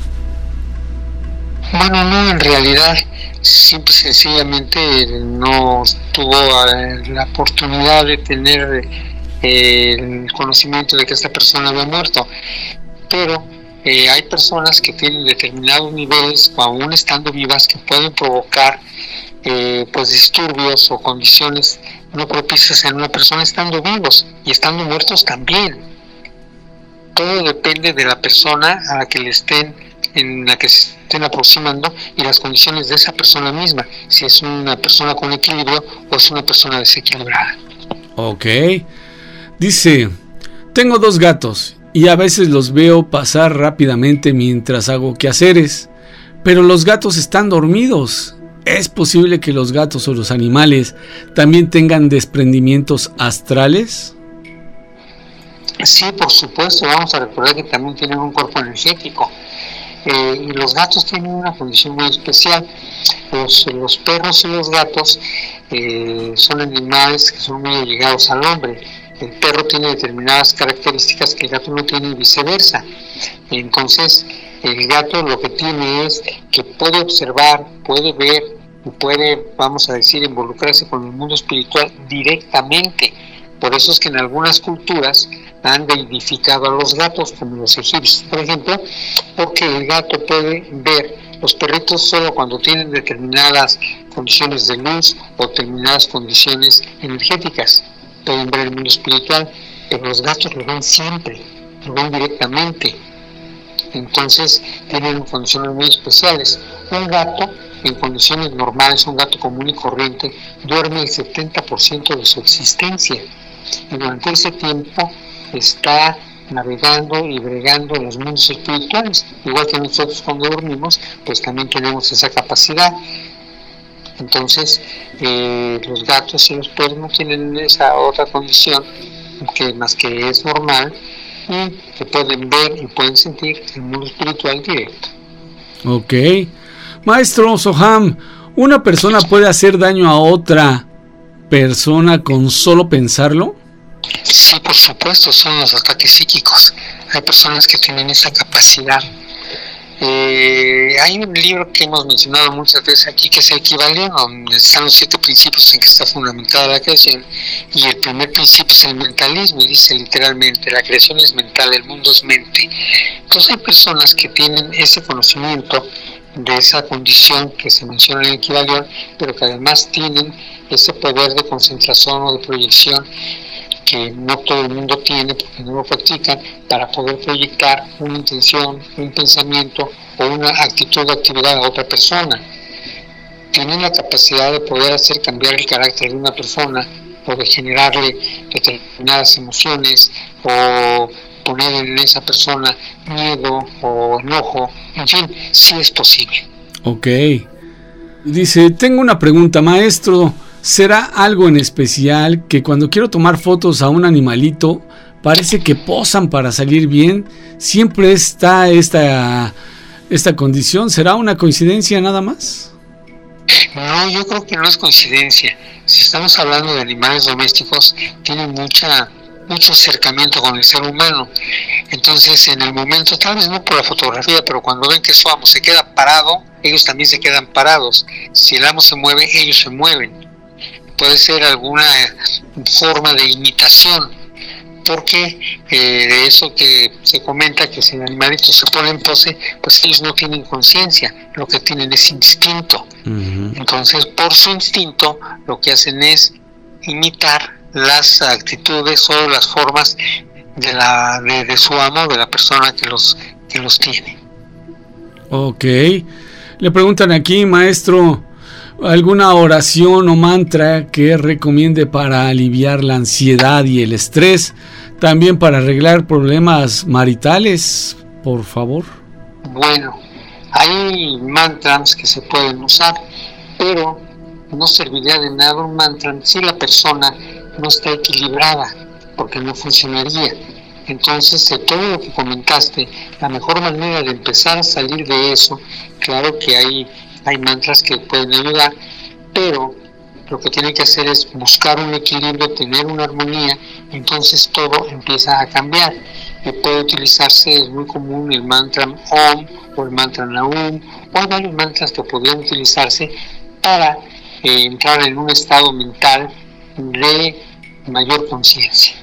Bueno, no, en realidad simple y sencillamente no tuvo eh, la oportunidad de tener eh, el conocimiento de que esta persona había muerto, pero eh, hay personas que tienen determinados niveles, aún estando vivas, que pueden provocar eh, pues disturbios o condiciones no propicias en una persona estando vivos y estando muertos también. Todo depende de la persona a la que le estén en la que se estén aproximando y las condiciones de esa persona misma, si es una persona con equilibrio o es una persona desequilibrada. Ok, dice, tengo dos gatos y a veces los veo pasar rápidamente mientras hago quehaceres, pero los gatos están dormidos. ¿Es posible que los gatos o los animales también tengan desprendimientos astrales? Sí, por supuesto, vamos a recordar que también tienen un cuerpo energético. Eh, y los gatos tienen una condición muy especial. Los, los perros y los gatos eh, son animales que son muy allegados al hombre. El perro tiene determinadas características que el gato no tiene y viceversa. Entonces, El gato lo que tiene es que puede observar, puede ver y puede, vamos a decir, involucrarse con el mundo espiritual directamente. Por eso es que en algunas culturas han deidificado a los gatos, como los egipcios, por ejemplo, porque el gato puede ver. Los perritos solo cuando tienen determinadas condiciones de luz o determinadas condiciones energéticas pueden ver el mundo espiritual, pero los gatos lo ven siempre, lo ven directamente. Entonces tienen condiciones muy especiales. Un gato en condiciones normales, un gato común y corriente, duerme el setenta por ciento de su existencia y durante ese tiempo está navegando y bregando en los mundos espirituales, igual que nosotros cuando dormimos, pues también tenemos esa capacidad. Entonces eh, los gatos y los perros no tienen esa otra condición que más que es normal y que pueden ver y pueden sentir el mundo espiritual directo. Ok, maestro Soham, ¿una persona puede hacer daño a otra persona con solo pensarlo? Sí, por supuesto, son los ataques psíquicos. Hay personas que tienen esa capacidad. Eh, hay un libro que hemos mencionado muchas veces aquí que es el Kybalión, donde están los siete principios en que está fundamentada la creación, y el primer principio es el mentalismo, y dice literalmente, la creación es mental, el mundo es mente. Entonces hay personas que tienen ese conocimiento de esa condición que se menciona en el Kybalión, pero que además tienen ese poder de concentración o de proyección que no todo el mundo tiene porque no lo practican, para poder proyectar una intención, un pensamiento o una actitud o actividad a otra persona. Tienen la capacidad de poder hacer cambiar el carácter de una persona o de generarle determinadas emociones o poner en esa persona miedo o enojo. En fin, sí es posible. Ok. Dice, tengo una pregunta, maestro. ¿Será algo en especial que cuando quiero tomar fotos a un animalito parece que posan para salir bien? ¿Siempre está esta, esta condición? ¿Será una coincidencia nada más? No, yo creo que no es coincidencia. Si estamos hablando de animales domésticos, tienen mucha mucho acercamiento con el ser humano. Entonces, en el momento, tal vez no por la fotografía, pero cuando ven que su amo se queda parado, ellos también se quedan parados. Si el amo se mueve, ellos se mueven. Puede ser alguna forma de imitación, porque eh, de eso que se comenta, que si el animalito se pone en pose, pues ellos no tienen conciencia, lo que tienen es instinto. Uh-huh. Entonces, por su instinto, lo que hacen es imitar las actitudes o las formas de la de, de su amo, de la persona que los que los tiene. Ok. Le preguntan aquí, maestro, ¿alguna oración o mantra que recomiende para aliviar la ansiedad y el estrés? También para arreglar problemas maritales, por favor. Bueno, hay mantras que se pueden usar, pero no serviría de nada un mantra si la persona no está equilibrada, porque no funcionaría. Entonces, de todo lo que comentaste, la mejor manera de empezar a salir de eso, claro que hay Hay mantras que pueden ayudar, pero lo que tiene que hacer es buscar un equilibrio, tener una armonía, entonces todo empieza a cambiar. Y puede utilizarse, es muy común el mantra Om o el mantra Naum, o hay varios mantras que podrían utilizarse para eh, entrar en un estado mental de mayor conciencia.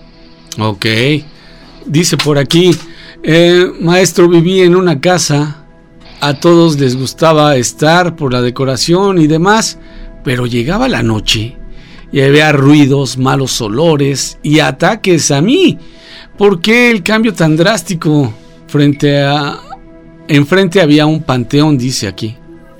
Ok, dice por aquí, eh, maestro, viví en una casa. A todos les gustaba estar por la decoración y demás, pero llegaba la noche y había ruidos, malos olores y ataques a mí. ¿Por qué el cambio tan drástico? Frente a... Enfrente había un panteón, dice aquí.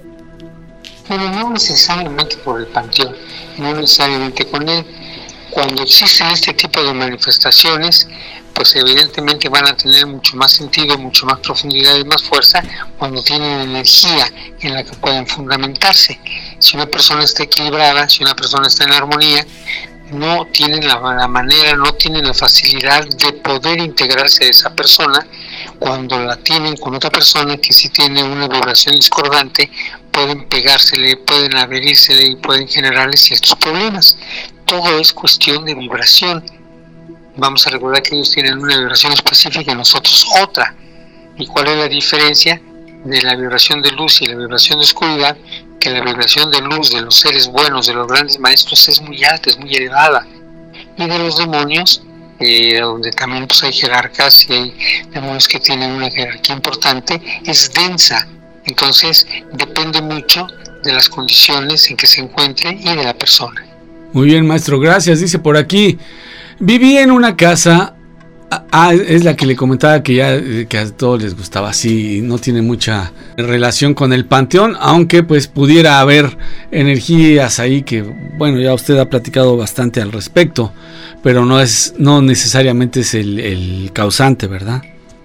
Bueno, no necesariamente por el panteón, no necesariamente con él. Cuando existen este tipo de manifestaciones, pues evidentemente van a tener mucho más sentido, mucho más profundidad y más fuerza cuando tienen energía en la que pueden fundamentarse. Si una persona está equilibrada, si una persona está en armonía, no tienen la, la manera, no tienen la facilidad de poder integrarse a esa persona. Cuando la tienen con otra persona que sí tiene una vibración discordante, pueden pegársele, pueden adherírsele y pueden generarle ciertos problemas. Todo es cuestión de vibración. Vamos a recordar que ellos tienen una vibración específica y nosotros otra. ¿Y cuál es la diferencia de la vibración de luz y la vibración de oscuridad? Que la vibración de luz de los seres buenos, de los grandes maestros, es muy alta, es muy elevada. Y de los demonios, eh, donde también pues, hay jerarcas y hay demonios que tienen una jerarquía importante, es densa. Entonces depende mucho de las condiciones en que se encuentre y de la persona. Muy bien, maestro, gracias. Dice por aquí, viví en una casa. Ah, es la que le comentaba que ya que a todos les gustaba así, no tiene mucha relación con el panteón, aunque pues pudiera haber energías ahí que, bueno, ya usted ha platicado bastante al respecto, pero no es, no necesariamente es el, el causante, ¿verdad?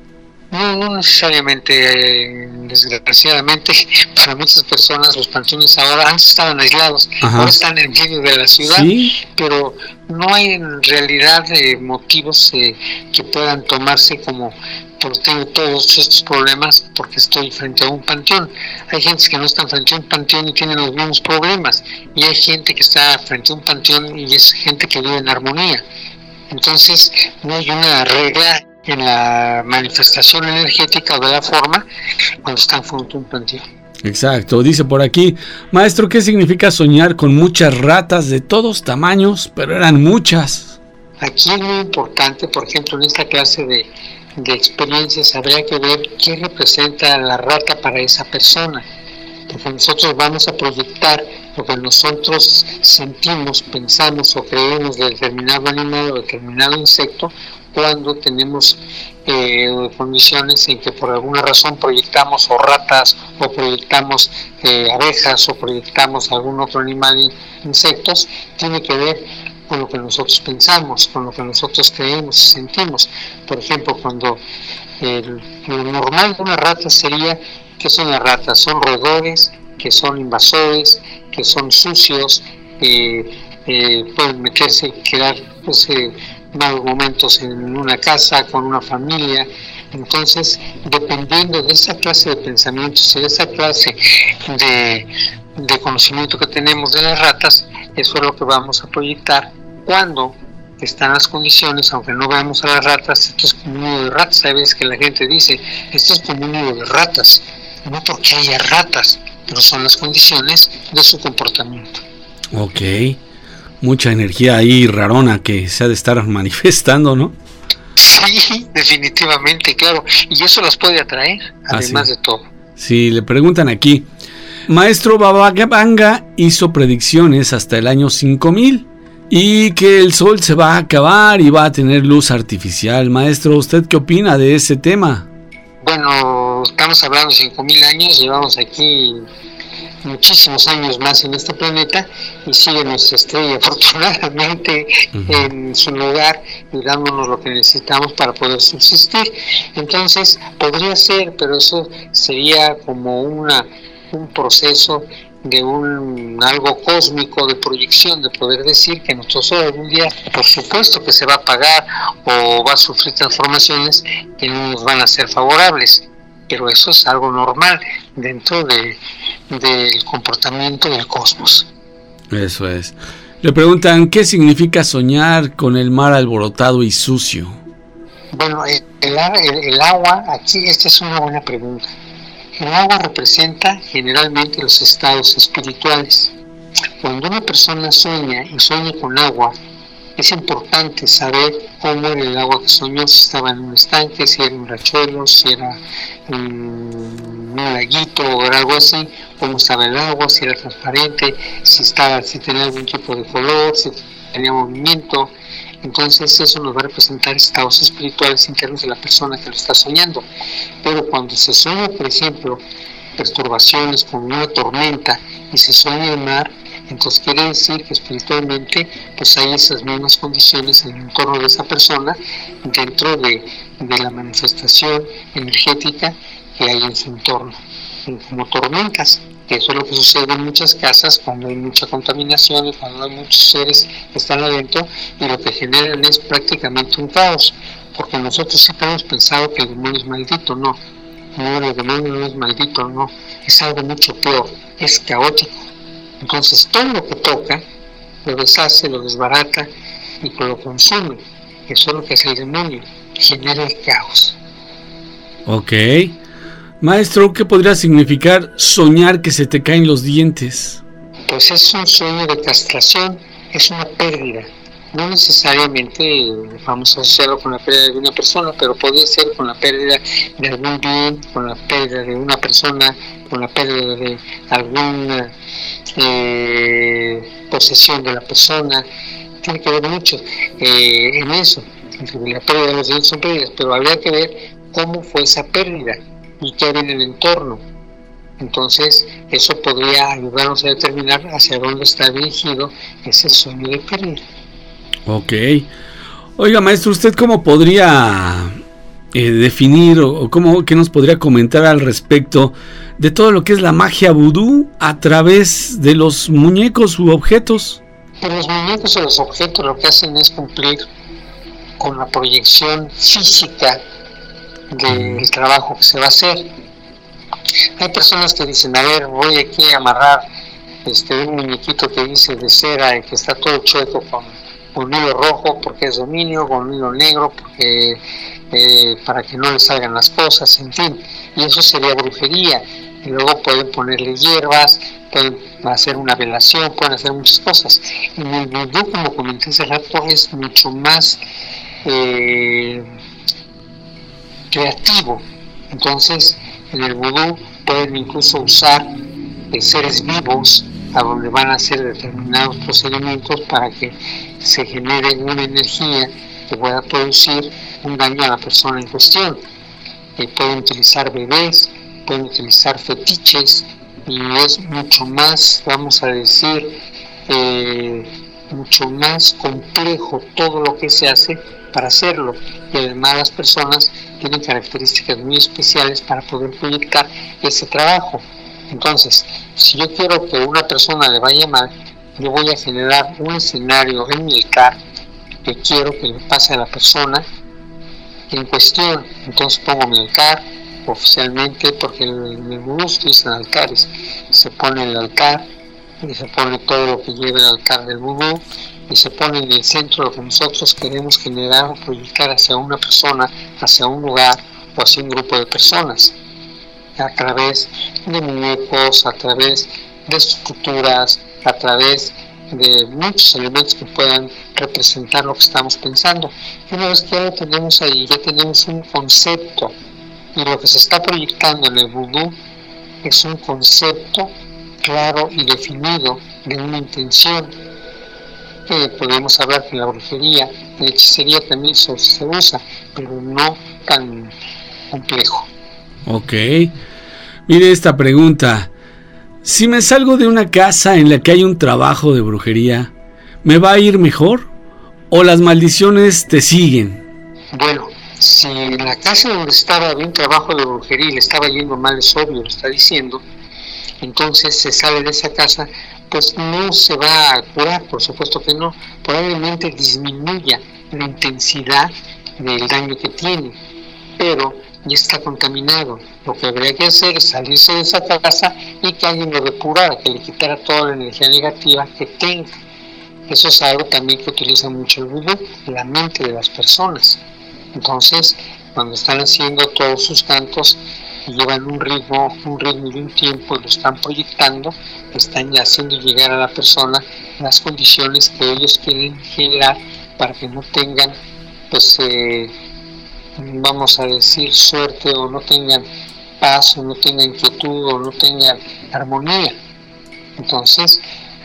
No, no necesariamente, eh, desgraciadamente para muchas personas los panteones ahora antes estaban aislados, Ajá. ahora están en medio de la ciudad, ¿Sí? pero no hay en realidad eh, motivos eh, que puedan tomarse como porque tengo todos estos problemas porque estoy frente a un panteón. Hay gente que no está frente a un panteón y tienen los mismos problemas, y hay gente que está frente a un panteón y es gente que vive en armonía. Entonces no hay una regla en la manifestación energética o de la forma cuando están frente a un panteón. Exacto, dice por aquí, maestro, ¿qué significa soñar con muchas ratas de todos tamaños, pero eran muchas? Aquí es muy importante, por ejemplo, en esta clase de, de experiencias habría que ver qué representa la rata para esa persona, porque nosotros vamos a proyectar lo que nosotros sentimos, pensamos o creemos de determinado animal o determinado insecto cuando tenemos eh, condiciones en que por alguna razón proyectamos o ratas o proyectamos eh, abejas o proyectamos algún otro animal, insectos, tiene que ver con lo que nosotros pensamos, con lo que nosotros creemos y sentimos. Por ejemplo, cuando eh, lo normal de una rata sería, ¿qué son las ratas? Son roedores, que son invasores, que son sucios, eh, eh, pueden meterse y quedar pues, eh, malos momentos en una casa, con una familia. Entonces, dependiendo de esa clase de pensamientos y de esa clase de, de conocimiento que tenemos de las ratas, eso es lo que vamos a proyectar cuando están las condiciones, aunque no veamos a las ratas. Esto es como un nido de ratas. Hay veces que la gente dice, esto es como un nido de ratas, no porque haya ratas, pero son las condiciones de su comportamiento. Ok, mucha energía ahí rarona que se ha de estar manifestando, ¿no? Sí, definitivamente, claro, y eso las puede atraer, además ah, sí. de todo. Sí, le preguntan aquí, maestro, Baba Vanga hizo predicciones hasta el año cinco mil y que el sol se va a acabar y va a tener luz artificial. Maestro, ¿usted qué opina de ese tema? Bueno, estamos hablando de cinco mil años, llevamos aquí muchísimos años más en este planeta y sigue nuestra estrella afortunadamente uh-huh. en su lugar y dándonos lo que necesitamos para poder subsistir. Entonces podría ser, pero eso sería como una un proceso de un algo cósmico de proyección, de poder decir que nuestro sol algún día por supuesto que se va a apagar o va a sufrir transformaciones que no nos van a ser favorables, pero eso es algo normal dentro de del comportamiento del cosmos. Eso es. Le preguntan, ¿qué significa soñar con el mar alborotado y sucio? Bueno, el, el, el agua, aquí esta es una buena pregunta. El agua representa generalmente los estados espirituales. Cuando una persona sueña y sueña con agua, es importante saber cómo era el agua que soñó, si estaba en un estanque, si era un rachuelo, si era un, un laguito o algo así, cómo estaba el agua, si era transparente, si estaba, si tenía algún tipo de color, si tenía movimiento. Entonces eso nos va a representar estados espirituales internos de la persona que lo está soñando. Pero cuando se sueña, por ejemplo, perturbaciones como una tormenta y se sueña el mar, entonces quiere decir que espiritualmente pues hay esas mismas condiciones en el entorno de esa persona dentro de, de la manifestación energética que hay en su entorno, como tormentas, que eso es lo que sucede en muchas casas cuando hay mucha contaminación y cuando hay muchos seres que están adentro, y lo que generan es prácticamente un caos, porque nosotros siempre hemos pensado que el demonio es maldito. No, no, el demonio no es maldito, no, es algo mucho peor, es caótico. Entonces todo lo que toca lo deshace, lo desbarata y lo consume. Eso es lo que hace el demonio, genera el caos. Ok. Maestro, ¿qué podría significar soñar que se te caen los dientes? Pues es un sueño de castración, es una pérdida. No necesariamente vamos a asociarlo con la pérdida de una persona, pero podría ser con la pérdida de algún bien, con la pérdida de una persona, con la pérdida de alguna eh, posesión de la persona. Tiene que ver mucho eh, en eso. La pérdida de los dientes son pérdidas, pero habría que ver cómo fue esa pérdida y qué había en el entorno. Entonces, eso podría ayudarnos a determinar hacia dónde está dirigido ese sueño de pérdida. Ok. Oiga, maestro, ¿usted cómo podría eh, definir o, o cómo, qué nos podría comentar al respecto de todo lo que es la magia vudú a través de los muñecos u objetos? Pero los muñecos o los objetos lo que hacen es cumplir con la proyección física del trabajo que se va a hacer. Hay personas que dicen, a ver, voy aquí a amarrar este, un muñequito que dice de cera y que está todo chueco con, con hilo rojo porque es dominio, con hilo negro porque eh, para que no le salgan las cosas, en fin, y eso sería brujería. Y luego pueden ponerle hierbas, pueden hacer una velación, pueden hacer muchas cosas. En el vudú, como comenté hace rato, es mucho más eh, creativo. Entonces, en el vudú pueden incluso usar eh, seres vivos a donde van a hacer determinados procedimientos para que se genere una energía que pueda producir un daño a la persona en cuestión. Eh, pueden utilizar bebés, pueden utilizar fetiches, y es mucho más, vamos a decir, eh, mucho más complejo todo lo que se hace para hacerlo, y además las personas tienen características muy especiales para poder proyectar ese trabajo. Entonces, si yo quiero que una persona le vaya mal, yo voy a generar un escenario en mi altar que quiero que le pase a la persona en cuestión. Entonces pongo mi altar oficialmente, porque en el vudú se utilizan altares, se pone el altar y se pone todo lo que lleva el altar del vudú y se pone en el centro lo que nosotros queremos generar o proyectar hacia una persona, hacia un lugar o hacia un grupo de personas, a través de muñecos, a través de estructuras, a través de muchos elementos que puedan representar lo que estamos pensando. Y una vez que ya lo tenemos ahí, ya tenemos un concepto, y lo que se está proyectando en el vudú es un concepto claro y definido de una intención. Que podemos hablar que en la brujería, en la hechicería también se, se usa, pero no tan complejo. Ok. Mire esta pregunta. Si me salgo de una casa en la que hay un trabajo de brujería, ¿me va a ir mejor? ¿O las maldiciones te siguen? Bueno, si en la casa donde estaba había un trabajo de brujería y le estaba yendo mal, es obvio, lo está diciendo, entonces se sale de esa casa, pues no se va a curar, por supuesto que no, probablemente disminuya la intensidad del daño que tiene, pero ya está contaminado. Lo que habría que hacer es salirse de esa casa y que alguien lo depurara, que le quitara toda la energía negativa que tenga. Eso es algo también que utiliza mucho el vudú, la mente de las personas. Entonces, cuando están haciendo todos sus cantos, llevan un ritmo, un ritmo y un tiempo y lo están proyectando, están haciendo llegar a la persona las condiciones que ellos quieren generar para que no tengan, pues, eh, vamos a decir, suerte, o no tengan paz, o no tengan quietud, o no tengan armonía. Entonces,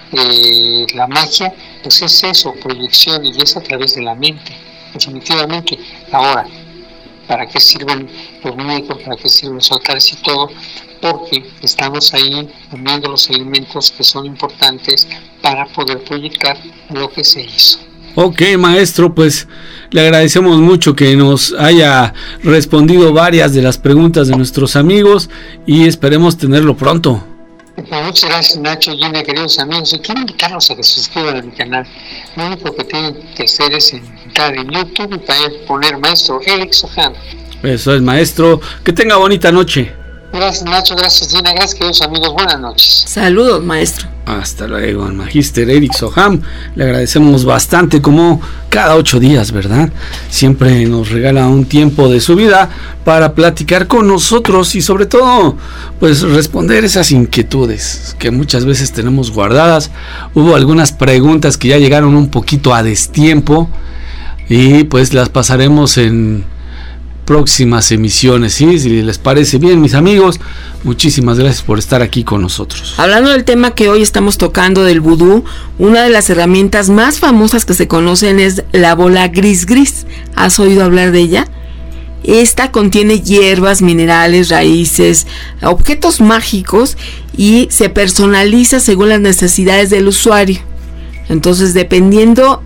eh, la magia, pues es eso, proyección, y es a través de la mente, definitivamente. Ahora, ¿para qué sirven los muñecos? ¿Para qué sirven los altares y todo? Porque estamos ahí uniendo los elementos que son importantes para poder proyectar lo que se hizo. Ok, maestro, pues le agradecemos mucho que nos haya respondido varias de las preguntas de nuestros amigos y esperemos tenerlo pronto. Muchas gracias, Nacho, Gina, queridos amigos, y quiero invitarlos a que se suscriban a mi canal. Lo único que tienen que hacer es entrar en YouTube y poner Maestro Eric Soham. Eso es, maestro, que tenga bonita noche. Gracias, Nacho. Gracias, Gina. Gracias, queridos amigos. Buenas noches. Saludos, maestro. Hasta luego, al Magíster Eric Soham. Le agradecemos bastante, como cada ocho días, ¿verdad? Siempre nos regala un tiempo de su vida para platicar con nosotros y sobre todo, pues responder esas inquietudes que muchas veces tenemos guardadas. Hubo algunas preguntas que ya llegaron un poquito a destiempo y pues las pasaremos en próximas emisiones, ¿sí? Si les parece bien, mis amigos, muchísimas gracias por estar aquí con nosotros. Hablando del tema que hoy estamos tocando, del vudú, una de las herramientas más famosas que se conocen es la bola gris gris. ¿Has oído hablar de ella? Esta contiene hierbas, minerales, raíces, objetos mágicos y se personaliza según las necesidades del usuario. Entonces, dependiendo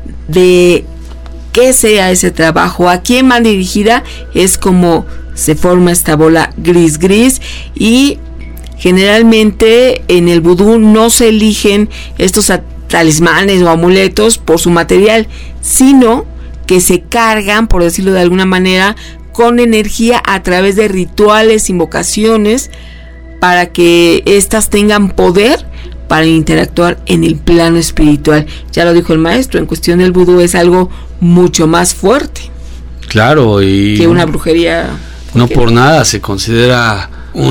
de que sea ese trabajo, a quién va dirigida, es como se forma esta bola gris gris. Y generalmente en el vudú no se eligen estos talismanes o amuletos por su material, sino que se cargan, por decirlo de alguna manera, con energía a través de rituales, invocaciones, para que éstas tengan poder para interactuar en el plano espiritual. Ya lo dijo el maestro, en cuestión del vudú es algo mucho más fuerte. Claro, y que una brujería. No por nada se considera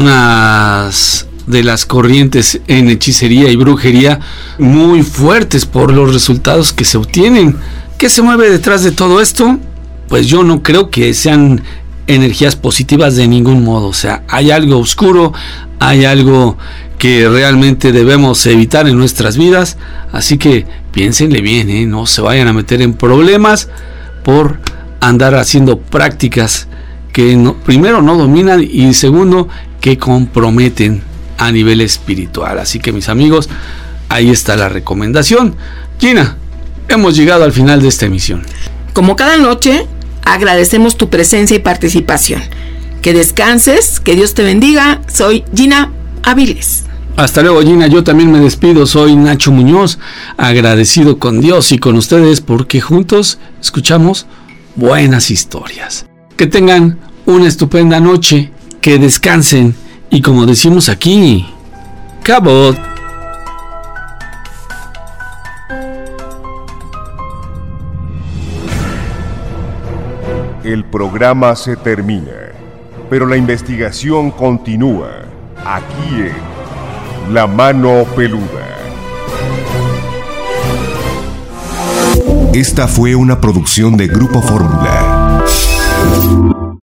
una de las corrientes en hechicería y brujería muy fuertes por los resultados que se obtienen. ¿Qué se mueve detrás de todo esto? Pues yo no creo que sean energías positivas de ningún modo. O sea, hay algo oscuro, hay algo que realmente debemos evitar en nuestras vidas, así que piénsenle bien, ¿eh? No se vayan a meter en problemas por andar haciendo prácticas que no, primero no dominan y segundo que comprometen a nivel espiritual. Así que, mis amigos, ahí está la recomendación. Gina, hemos llegado al final de esta emisión. Como cada noche, agradecemos tu presencia y participación. Que descanses, que Dios te bendiga. Soy Gina Aviles. Hasta luego, Gina. Yo también me despido. Soy Nacho Muñoz, agradecido con Dios y con ustedes porque juntos escuchamos buenas historias. Que tengan una estupenda noche, que descansen y, como decimos aquí, cabot. El programa se termina, pero la investigación continúa aquí en La Mano Peluda. Esta fue una producción de Grupo Fórmula.